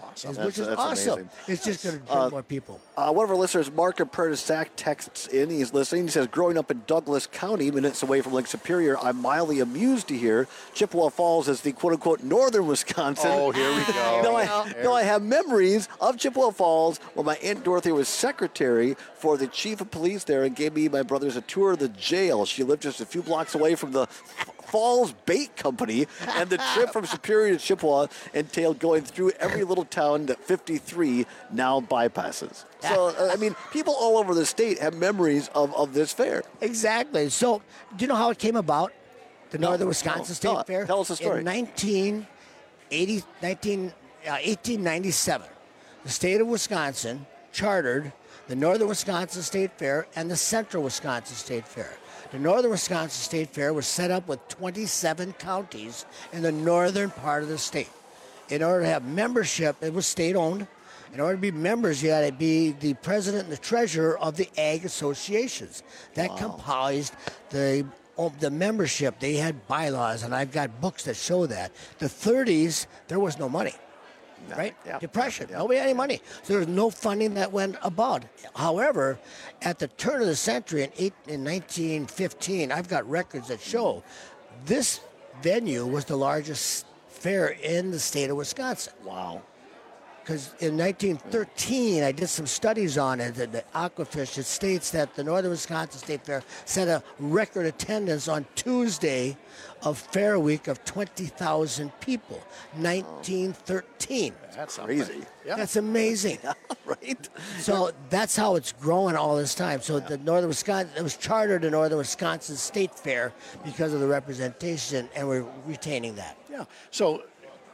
is, That's- which is that's awesome. amazing. It's just going to bring Uh, more people. Uh, one of our listeners, Mark of Perdisac, texts in. He's listening. He says, growing up in Douglas County, minutes away from Lake Superior, I'm mildly amused to hear Chippewa Falls is the quote-unquote northern Wisconsin. Oh, here we go. no, I, no, I have memories of Chippewa Falls when my Aunt Dorothy was secretary for the chief of police there and gave me and my brothers a tour of the jail. She lived just a few blocks away from the Falls Bait Company, and the trip from Superior to Chippewa entailed going through every little town that fifty-three now bypasses. So, uh, I mean, people all over the state have memories of, of this fair. Exactly. So, do you know how it came about? The No, Northern Wisconsin no, State tell- Fair? tell us the story. In nineteen eighty, nineteen, uh, eighteen ninety-seven, the state of Wisconsin chartered the Northern Wisconsin State Fair and the Central Wisconsin State Fair. The Northern Wisconsin State Fair was set up with twenty-seven counties in the northern part of the state. In order to have membership, it was state-owned. In order to be members, you had to be the president and the treasurer of the ag associations. That Wow. comprised the of the membership. They had bylaws, and I've got books that show that. The thirties, there was no money. Right? Yeah. Depression. Nobody had any money. So there was no funding that went about. However, at the turn of the century in, eight, in nineteen fifteen, I've got records that show this venue was the largest fair in the state of Wisconsin. Wow. Because in nineteen thirteen, I did some studies on it, and the Aquafish, it states that the Northern Wisconsin State Fair set a record attendance on Tuesday of Fair Week of twenty thousand people, nineteen thirteen. That's crazy. Yeah. That's amazing. Right? So that's how it's growing all this time. So the Northern Wisconsin, it was chartered the Northern Wisconsin State Fair because of the representation, and we're retaining that. Yeah. So,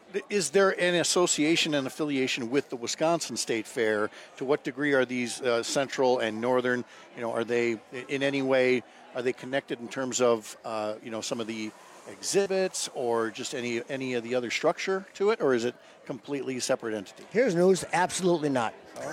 is there an association and affiliation with the Wisconsin State Fair? To what degree are these uh, central and northern? You know, are they in any way are they connected in terms of uh, you know some of the exhibits or just any any of the other structure to it, or is it completely separate entity? Here's news: absolutely not.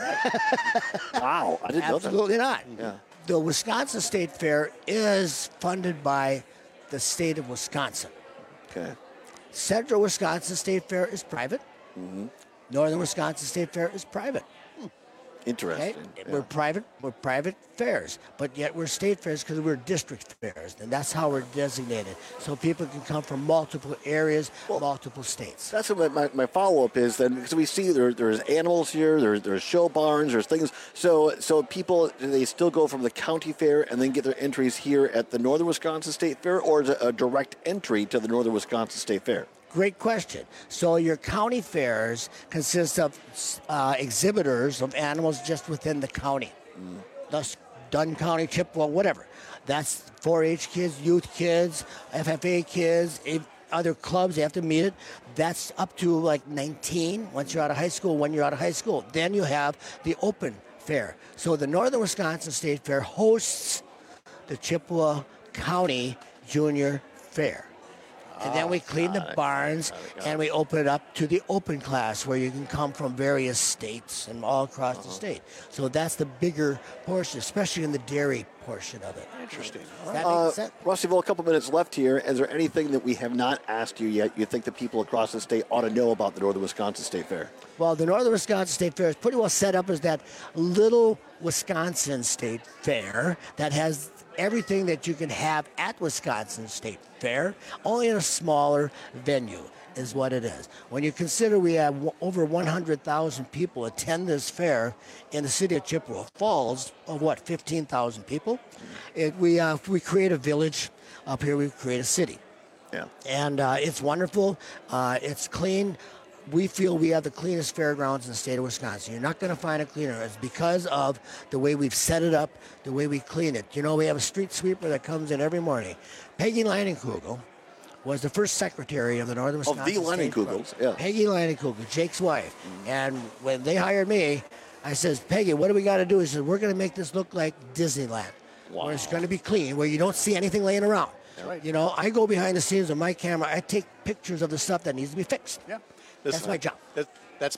Wow, I didn't know that. Absolutely not. Yeah. The Wisconsin State Fair is funded by the state of Wisconsin. Okay. Central Wisconsin State Fair is private. Mm-hmm. Northern Wisconsin State Fair is private. Interesting. Okay? We're private. We're private fairs, but yet we're state fairs because we're district fairs, and that's how we're designated. So people can come from multiple areas, multiple states. That's what my, my, my follow-up is then, because we see there, there's animals here, there, there's show barns, there's things. So so people, do they still go from the county fair and then get their entries here at the Northern Wisconsin State Fair, or is it a direct entry to the Northern Wisconsin State Fair? Great question. So your county fairs consist of uh, exhibitors of animals just within the county. Mm. Thus, Dunn County, Chippewa, whatever. That's four H kids, youth kids, F F A kids, if other clubs, you have to meet it. That's up to like nineteen once you're out of high school, when you're out of high school. Then you have the open fair. So the Northern Wisconsin State Fair hosts the Chippewa County Junior Fair. And then we clean the barns and we open it up to the open class where you can come from various states and all across the state. So that's the bigger portion, especially in the dairy portion of it. Interesting. Does that Uh, make sense? Rusty, well, a couple minutes left here. Is there anything that we have not asked you yet you think that people across the state ought to know about the Northern Wisconsin State Fair? Well, the Northern Wisconsin State Fair is pretty well set up as that little Wisconsin State Fair that has everything that you can have at Wisconsin State Fair, only in a smaller venue is what it is. When you consider we have w- over one hundred thousand people attend this fair in the city of Chippewa Falls, of what, fifteen thousand people, it, we, uh, we create a village. Up here we create a city. Yeah. And uh, it's wonderful. Uh, it's clean. We feel we have the cleanest fairgrounds in the state of Wisconsin. You're not going to find a cleaner. It's because of the way we've set it up, the way we clean it. You know, we have a street sweeper that comes in every morning. Peggy Leinenkugel was the first secretary of the Northern Of Wisconsin the State Leinenkugels, Fair. yeah. Peggy Leinenkugel, Jake's wife. And when they hired me, I says, Peggy, what do we got to do? He said, we're going to make this look like Disneyland, where it's going to be clean, where you don't see anything laying around. Right. You know, I go behind the scenes with my camera. I take pictures of the stuff that needs to be fixed. Yeah. That's my job. That, that's Peg.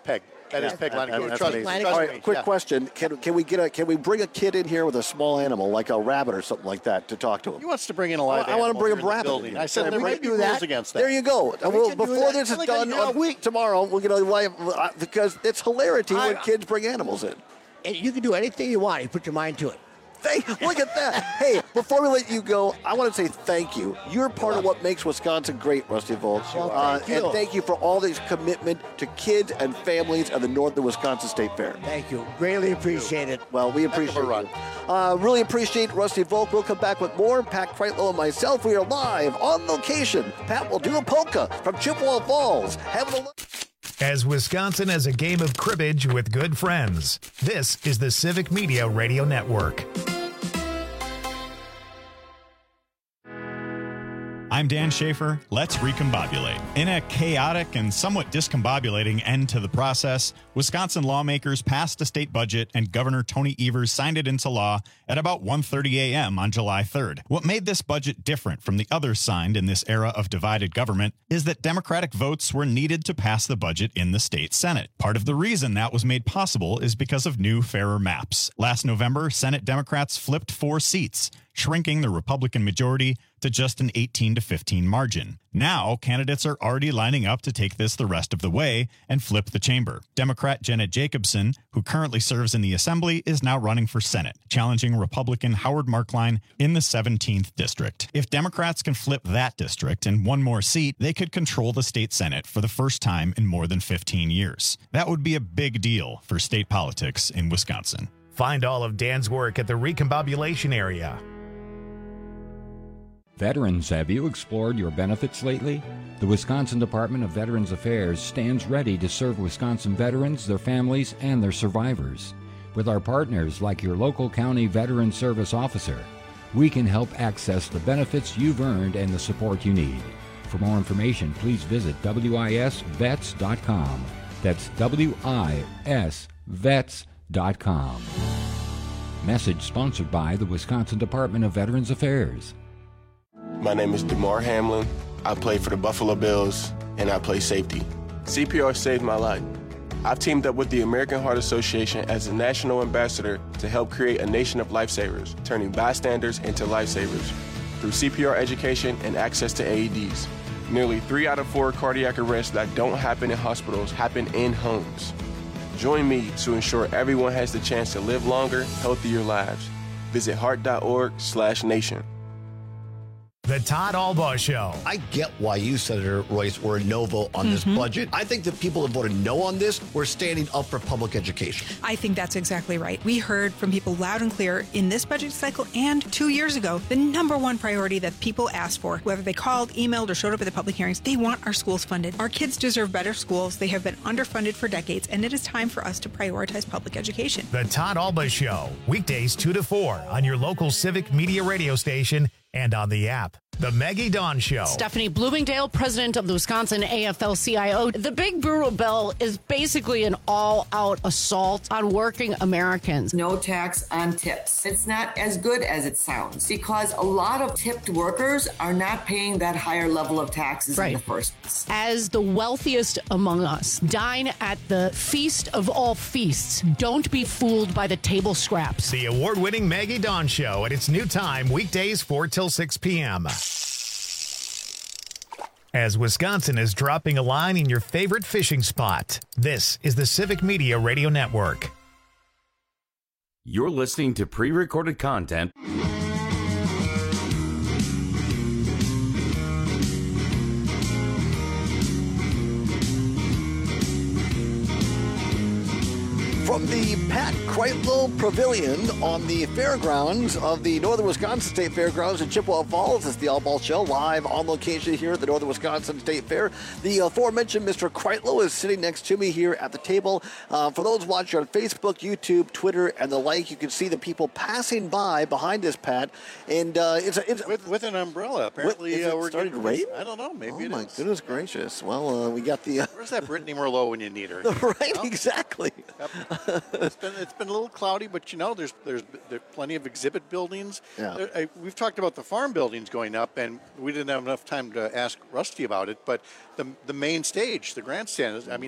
That is pig Atlantic food. Trust, trust All right, me. quick Yeah. question: Can can we get a can we bring a kid in here with a small animal like a rabbit or something like that to talk to him? He wants to bring in a live I, I want to animal bring a here in the rabbit. building. in I here. said there we might can be do rules that. against that. There you go. We Well, can do before that. this is Like, done you know, on week tomorrow, we're gonna live uh, because it's hilarity when I- kids bring animals in. And you can do anything you want. You put your mind to it. Thank, look at that. Hey, before we let you go, I want to say thank you. You're part of what makes Wisconsin great, Rusty Vogt. Well, uh, thank you. And thank you for all this commitment to kids and families at the Northern Wisconsin State Fair. Thank you. Greatly appreciate it. Well, we appreciate it. Uh, really appreciate Rusty Vogt. We'll come back with more. Pat Kreitlow and myself, we are live on location. Pat will do a polka from Chippewa Falls. Having a look. As Wisconsin has a game of cribbage with good friends. This is the Civic Media Radio Network. I'm Dan Schaefer. Let's recombobulate. In a chaotic and somewhat discombobulating end to the process, Wisconsin lawmakers passed a state budget and Governor Tony Evers signed it into law at about one thirty a.m. on July third. What made this budget different from the others signed in this era of divided government is that Democratic votes were needed to pass the budget in the state Senate. Part of the reason that was made possible is because of new, fairer maps. Last November, Senate Democrats flipped four seats, shrinking the Republican majority to just an eighteen to fifteen margin. Now, candidates are already lining up to take this the rest of the way and flip the chamber. Democrat Jenna Jacobson, who currently serves in the Assembly, is now running for Senate, challenging Republican Howard Markline in the seventeenth district. If Democrats can flip that district and one more seat, they could control the state Senate for the first time in more than fifteen years. That would be a big deal for state politics in Wisconsin. Find all of Dan's work at the Recombobulation area. Veterans, have you explored your benefits lately? The Wisconsin Department of Veterans Affairs stands ready to serve Wisconsin veterans, their families, and their survivors. With our partners like your local county veteran service officer, we can help access the benefits you've earned and the support you need. For more information, please visit W I S vets dot com. That's W I S vets dot com. Message sponsored by the Wisconsin Department of Veterans Affairs. My name is DeMar Hamlin. I play for the Buffalo Bills, and I play safety. C P R saved my life. I've teamed up with the American Heart Association as a national ambassador to help create a nation of lifesavers, turning bystanders into lifesavers through C P R education and access to A E Ds. Nearly three out of four cardiac arrests that don't happen in hospitals happen in homes. Join me to ensure everyone has the chance to live longer, healthier lives. Visit heart.org slash nation. The Todd Albaugh Show. I get why you, Senator Royce, were a no vote on this Mhm. budget. I think the people that voted no on this were standing up for public education. I think that's exactly right. We heard from people loud and clear in this budget cycle and two years ago, the number one priority that people asked for, whether they called, emailed, or showed up at the public hearings, they want our schools funded. Our kids deserve better schools. They have been underfunded for decades, and it is time for us to prioritize public education. The Todd Albaugh Show. Weekdays two to four on your local Civic Media radio station and on the app. The Maggie Dawn Show. Stephanie Bloomingdale, president of the Wisconsin A F L C I O. The Big Brutal Bill is basically an all-out assault on working Americans. No tax on tips. It's not as good as it sounds because a lot of tipped workers are not paying that higher level of taxes Right. in the first place. As the wealthiest among us, dine at the feast of all feasts. Don't be fooled by the table scraps. The award-winning Maggie Dawn Show at its new time, weekdays four till six p.m. As Wisconsin is dropping a line in your favorite fishing spot, this is the Civic Media Radio Network. You're listening to pre-recorded content. From the Pat Kreitlow Pavilion on the fairgrounds of the Northern Wisconsin State Fairgrounds in Chippewa Falls, it's the Albaugh Show, live on location here at the Northern Wisconsin State Fair. The aforementioned Mister Kreitlow is sitting next to me here at the table. Uh, for those watching on Facebook, YouTube, Twitter, and the like, you can see the people passing by behind us, Pat. And uh, it's, a, it's with, with an umbrella. Apparently, with, uh, we're starting to getting- rain. I don't know. Maybe Oh it my is. goodness gracious! Well, uh, we got the. Uh, Where's that Brittany Merlot when you need her? right, You know? exactly. it's been it's been a little cloudy, but you know, there's there's there's plenty of exhibit buildings. Yeah. There- I, we've talked about the farm buildings going up, and we didn't have enough time to ask Rusty about it. But the the main stage, the grandstand, is, I mean,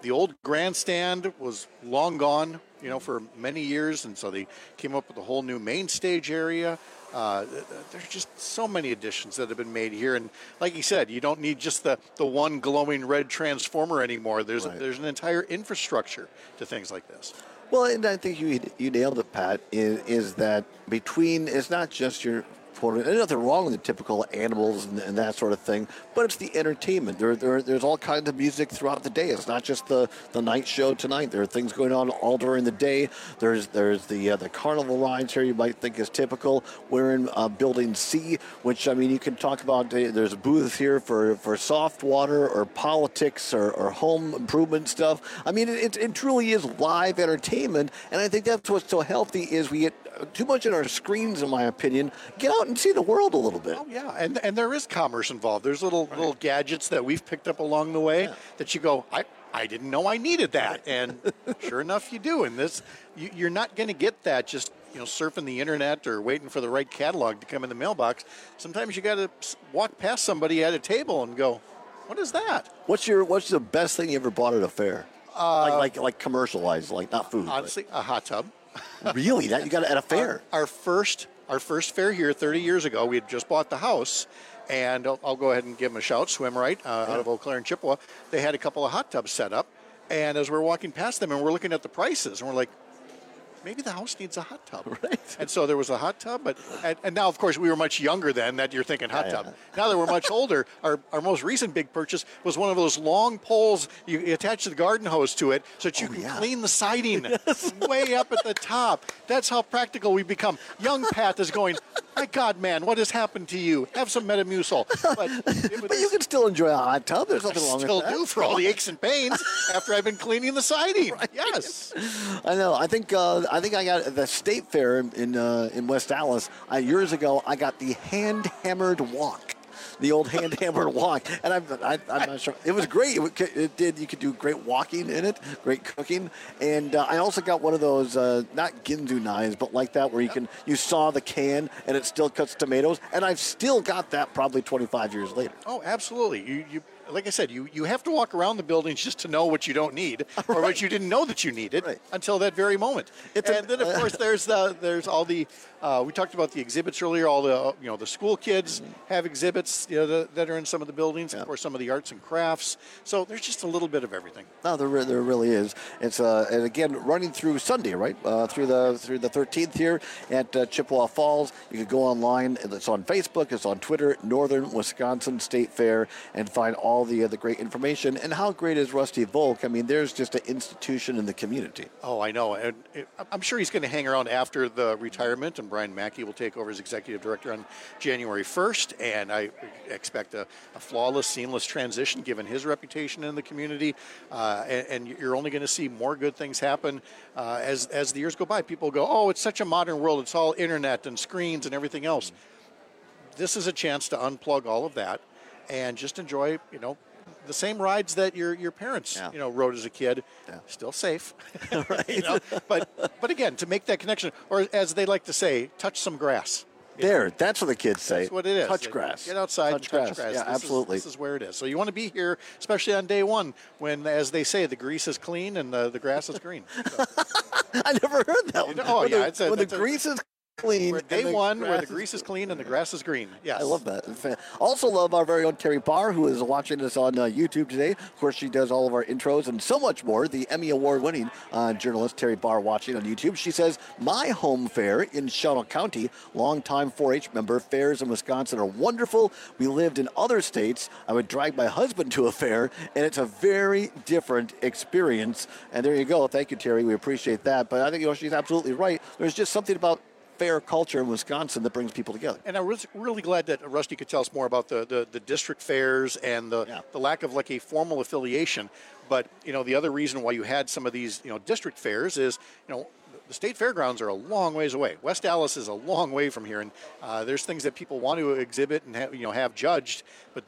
the old grandstand was long gone, you know, for many years, and so they came up with a whole new main stage area. Uh, there's just so many additions that have been made here, and like you said, you don't need just the, the one glowing red transformer anymore. There's Right. a, there's an entire infrastructure to things like this. Well, and I think you you nailed it, Pat. Is, is that between? It's not just your. There's nothing wrong with the typical animals and, and that sort of thing, but it's the entertainment. There, there, there's all kinds of music throughout the day. It's not just the, the night show tonight. There are things going on all during the day. There's there's the uh, the carnival rides here you might think is typical. We're in uh, Building C, which, I mean, you can talk about. Uh, there's booths here for, for soft water or politics or, or home improvement stuff. I mean, it, it truly is live entertainment, and I think that's what's so healthy is we get too much in our screens, in my opinion. Get out and see the world a little bit. Oh yeah, and and there is commerce involved. There's little right. little gadgets that we've picked up along the way yeah. that you go, I I didn't know I needed that, and sure enough, you do. And this, you, you're not going to get that just you know surfing the internet or waiting for the right catalog to come in the mailbox. Sometimes you got to walk past somebody at a table and go, what is that? What's your What's the best thing you ever bought at a fair? Uh, like like like commercialized, like not food. Honestly, but. a hot tub. Really? That you got it at a fair? Our, our first our first fair here thirty years ago, we had just bought the house, and I'll, I'll go ahead and give them a shout, Swim Right, uh, yeah. out of Eau Claire and Chippewa. They had a couple of hot tubs set up, and as we're walking past them and we're looking at the prices, and we're like, maybe the house needs a hot tub. Right. And so there was a hot tub, but and, and now, of course, we were much younger then that you're thinking hot yeah, tub. yeah. Now that we're much older, our, our most recent big purchase was one of those long poles you, you attach the garden hose to it so that you oh, can yeah. clean the siding yes. way up at the top. That's how practical we become. Young Pat is going, my God, man, what has happened to you? Have some Metamucil. But, it, but you can still enjoy a hot tub. There's nothing I wrong with that. Still do for all the aches and pains after I've been cleaning the siding. Right. Yes. I know. I think uh, I think I got the State Fair in in, uh, in West Dallas. Uh, years ago, I got the hand-hammered walk. The old hand-hammered walk, and I'm, I, I'm not sure. It was great. It, it did. You could do great walking in it, great cooking, and uh, I also got one of those uh, not Ginsu knives, but like that where you can you saw the can and it still cuts tomatoes, and I've still got that probably twenty-five years later. Oh, absolutely. You you. Like I said, you, you have to walk around the buildings just to know what you don't need or right. what you didn't know that you needed right. until that very moment. It's and a, then, of course, there's the there's all the uh, we talked about the exhibits earlier. All the you know the school kids mm-hmm. have exhibits you know the, that are in some of the buildings. Yeah. Of course, some of the arts and crafts. So there's just a little bit of everything. No, there there really is. It's uh, and again running through Sunday, right? Uh, through the through the thirteenth here at uh, Chippewa Falls. You can go online. It's on Facebook. It's on Twitter. Northern Wisconsin State Fair, and find all the uh, the great information. And how great is Rusty Volk? I mean, there's just an institution in the community. Oh, I know. And it, I'm sure he's going to hang around after the retirement, and Brian Mackey will take over as executive director on January first. And I expect a, a flawless, seamless transition given his reputation in the community. Uh, and, and you're only going to see more good things happen uh, as, as the years go by. People go, oh, it's such a modern world. It's all internet and screens and everything else. Mm-hmm. This is a chance to unplug all of that and just enjoy, you know, the same rides that your your parents yeah. you know rode as a kid, yeah. still safe, right? you know? But but again, to make that connection, or as they like to say, touch some grass. There, know? That's what the kids say. That's what it is. Touch they, grass. Get outside touch and grass. touch grass. Yeah, this absolutely. Is, this is where it is. So you want to be here, especially on day one, when, as they say, the grease is clean and the, the grass is green. So. I never heard that one. Oh when yeah, the, it's a, when the a, grease is clean. Day one, where the grease is clean and the grass is green. Yes. I love that. Also love our very own Terry Barr, who is watching us on uh, YouTube today. Of course, she does all of our intros and so much more. The Emmy Award-winning uh, journalist Terry Barr watching on YouTube. She says, my home fair in Shawano County, longtime four H member, fairs in Wisconsin are wonderful. We lived in other states. I would drag my husband to a fair, and it's a very different experience. And there you go. Thank you, Terry. We appreciate that. But I think you know she's absolutely right. There's just something about fair culture in Wisconsin that brings people together. And I was really glad that Rusty could tell us more about the, the, the district fairs and the, yeah. the lack of like a formal affiliation. But, you know, the other reason why you had some of these, you know, district fairs is, you know, the state fairgrounds are a long ways away. West Dallas is a long way from here. And uh, there's things that people want to exhibit and have, you know, have judged, but don't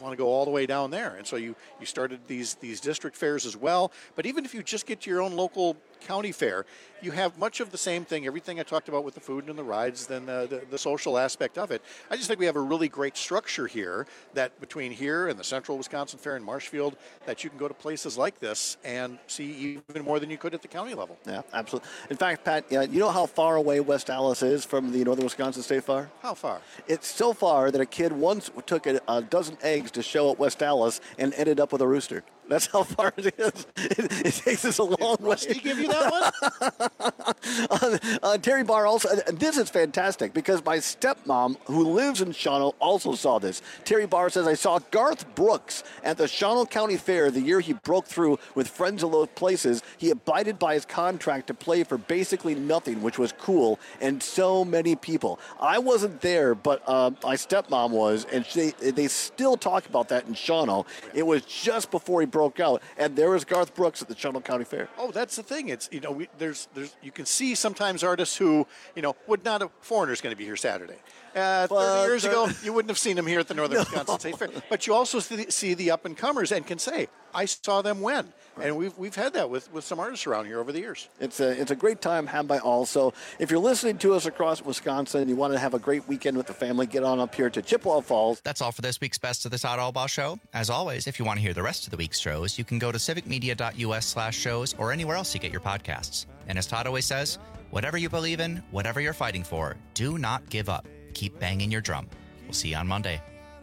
want to go all the way down there. And so you, you started these, these district fairs as well. But even if you just get to your own local county fair, you have much of the same thing, everything I talked about with the food and the rides, then the, the, the social aspect of it. I just think we have a really great structure here that between here and the Central Wisconsin Fair in Marshfield, that you can go to places like this and see even more than you could at the county level. Yeah, absolutely. In fact, Pat, uh, you know how far away West Allis is from the Northern Wisconsin State Fair? How far? It's so far that a kid once took a, a dozen eggs to show at West Allis and ended up with a rooster. That's how far it is. It, it takes us a long Did Rusty way. give you that one? uh, uh, Terry Barr also, uh, this is fantastic because my stepmom, who lives in Shawano, also saw this. Terry Barr says, I saw Garth Brooks at the Shawano County Fair the year he broke through with friends of those places. He abided by his contract to play for basically nothing, which was cool, and so many people. I wasn't there, but uh, my stepmom was, and she, they still talk about that in Shawano. It was just before he broke out, and there was Garth Brooks at the Shawano County Fair. Oh, that's the thing. It's, you know, we, there's, there's, you can see sometimes artists who, you know, would not have, Foreigner's going to be here Saturday. Uh, thirty years ago, you wouldn't have seen him here at the Northern no. Wisconsin State Fair. But you also see the up-and-comers and can say, I saw them when. Right. And we've we've had that with, with some artists around here over the years. It's a, it's a great time had by all. So if you're listening to us across Wisconsin and you want to have a great weekend with the family, get on up here to Chippewa Falls. That's all for this week's Best of the Todd Albaugh Show. As always, if you want to hear the rest of the week's shows, you can go to civicmedia.us slash shows or anywhere else you get your podcasts. And as Todd always says, whatever you believe in, whatever you're fighting for, do not give up. Keep banging your drum. We'll see you on Monday.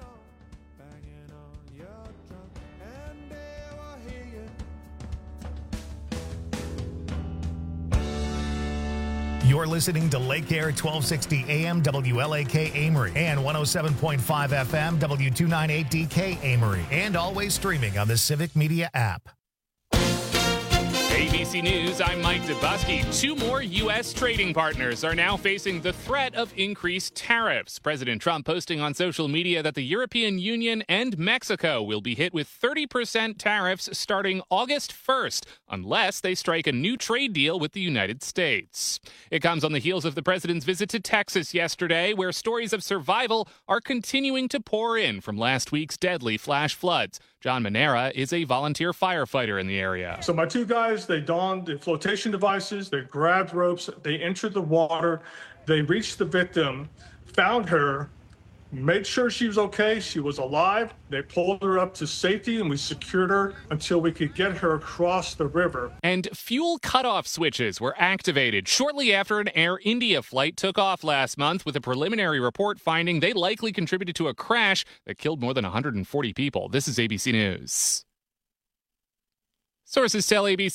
You're listening to Lake Air twelve sixty A M W L A K Amory and one oh seven point five F M W two ninety-eight D K Amory, and always streaming on the Civic Media app. A B C News, I'm Mike Dubusky. Two more U S trading partners are now facing the threat of increased tariffs. President Trump posting on social media that the European Union and Mexico will be hit with thirty percent tariffs starting August first, unless they strike a new trade deal with the United States. It comes on the heels of the president's visit to Texas yesterday, where stories of survival are continuing to pour in from last week's deadly flash floods. John Manera is a volunteer firefighter in the area. So my two guys, they donned the flotation devices, they grabbed ropes, they entered the water, they reached the victim, found her, made sure she was okay, she was alive. They pulled her up to safety and we secured her until we could get her across the river. And fuel cutoff switches were activated shortly after an Air India flight took off last month, with a preliminary report finding they likely contributed to a crash that killed more than one hundred forty people. This is A B C News. Sources tell A B C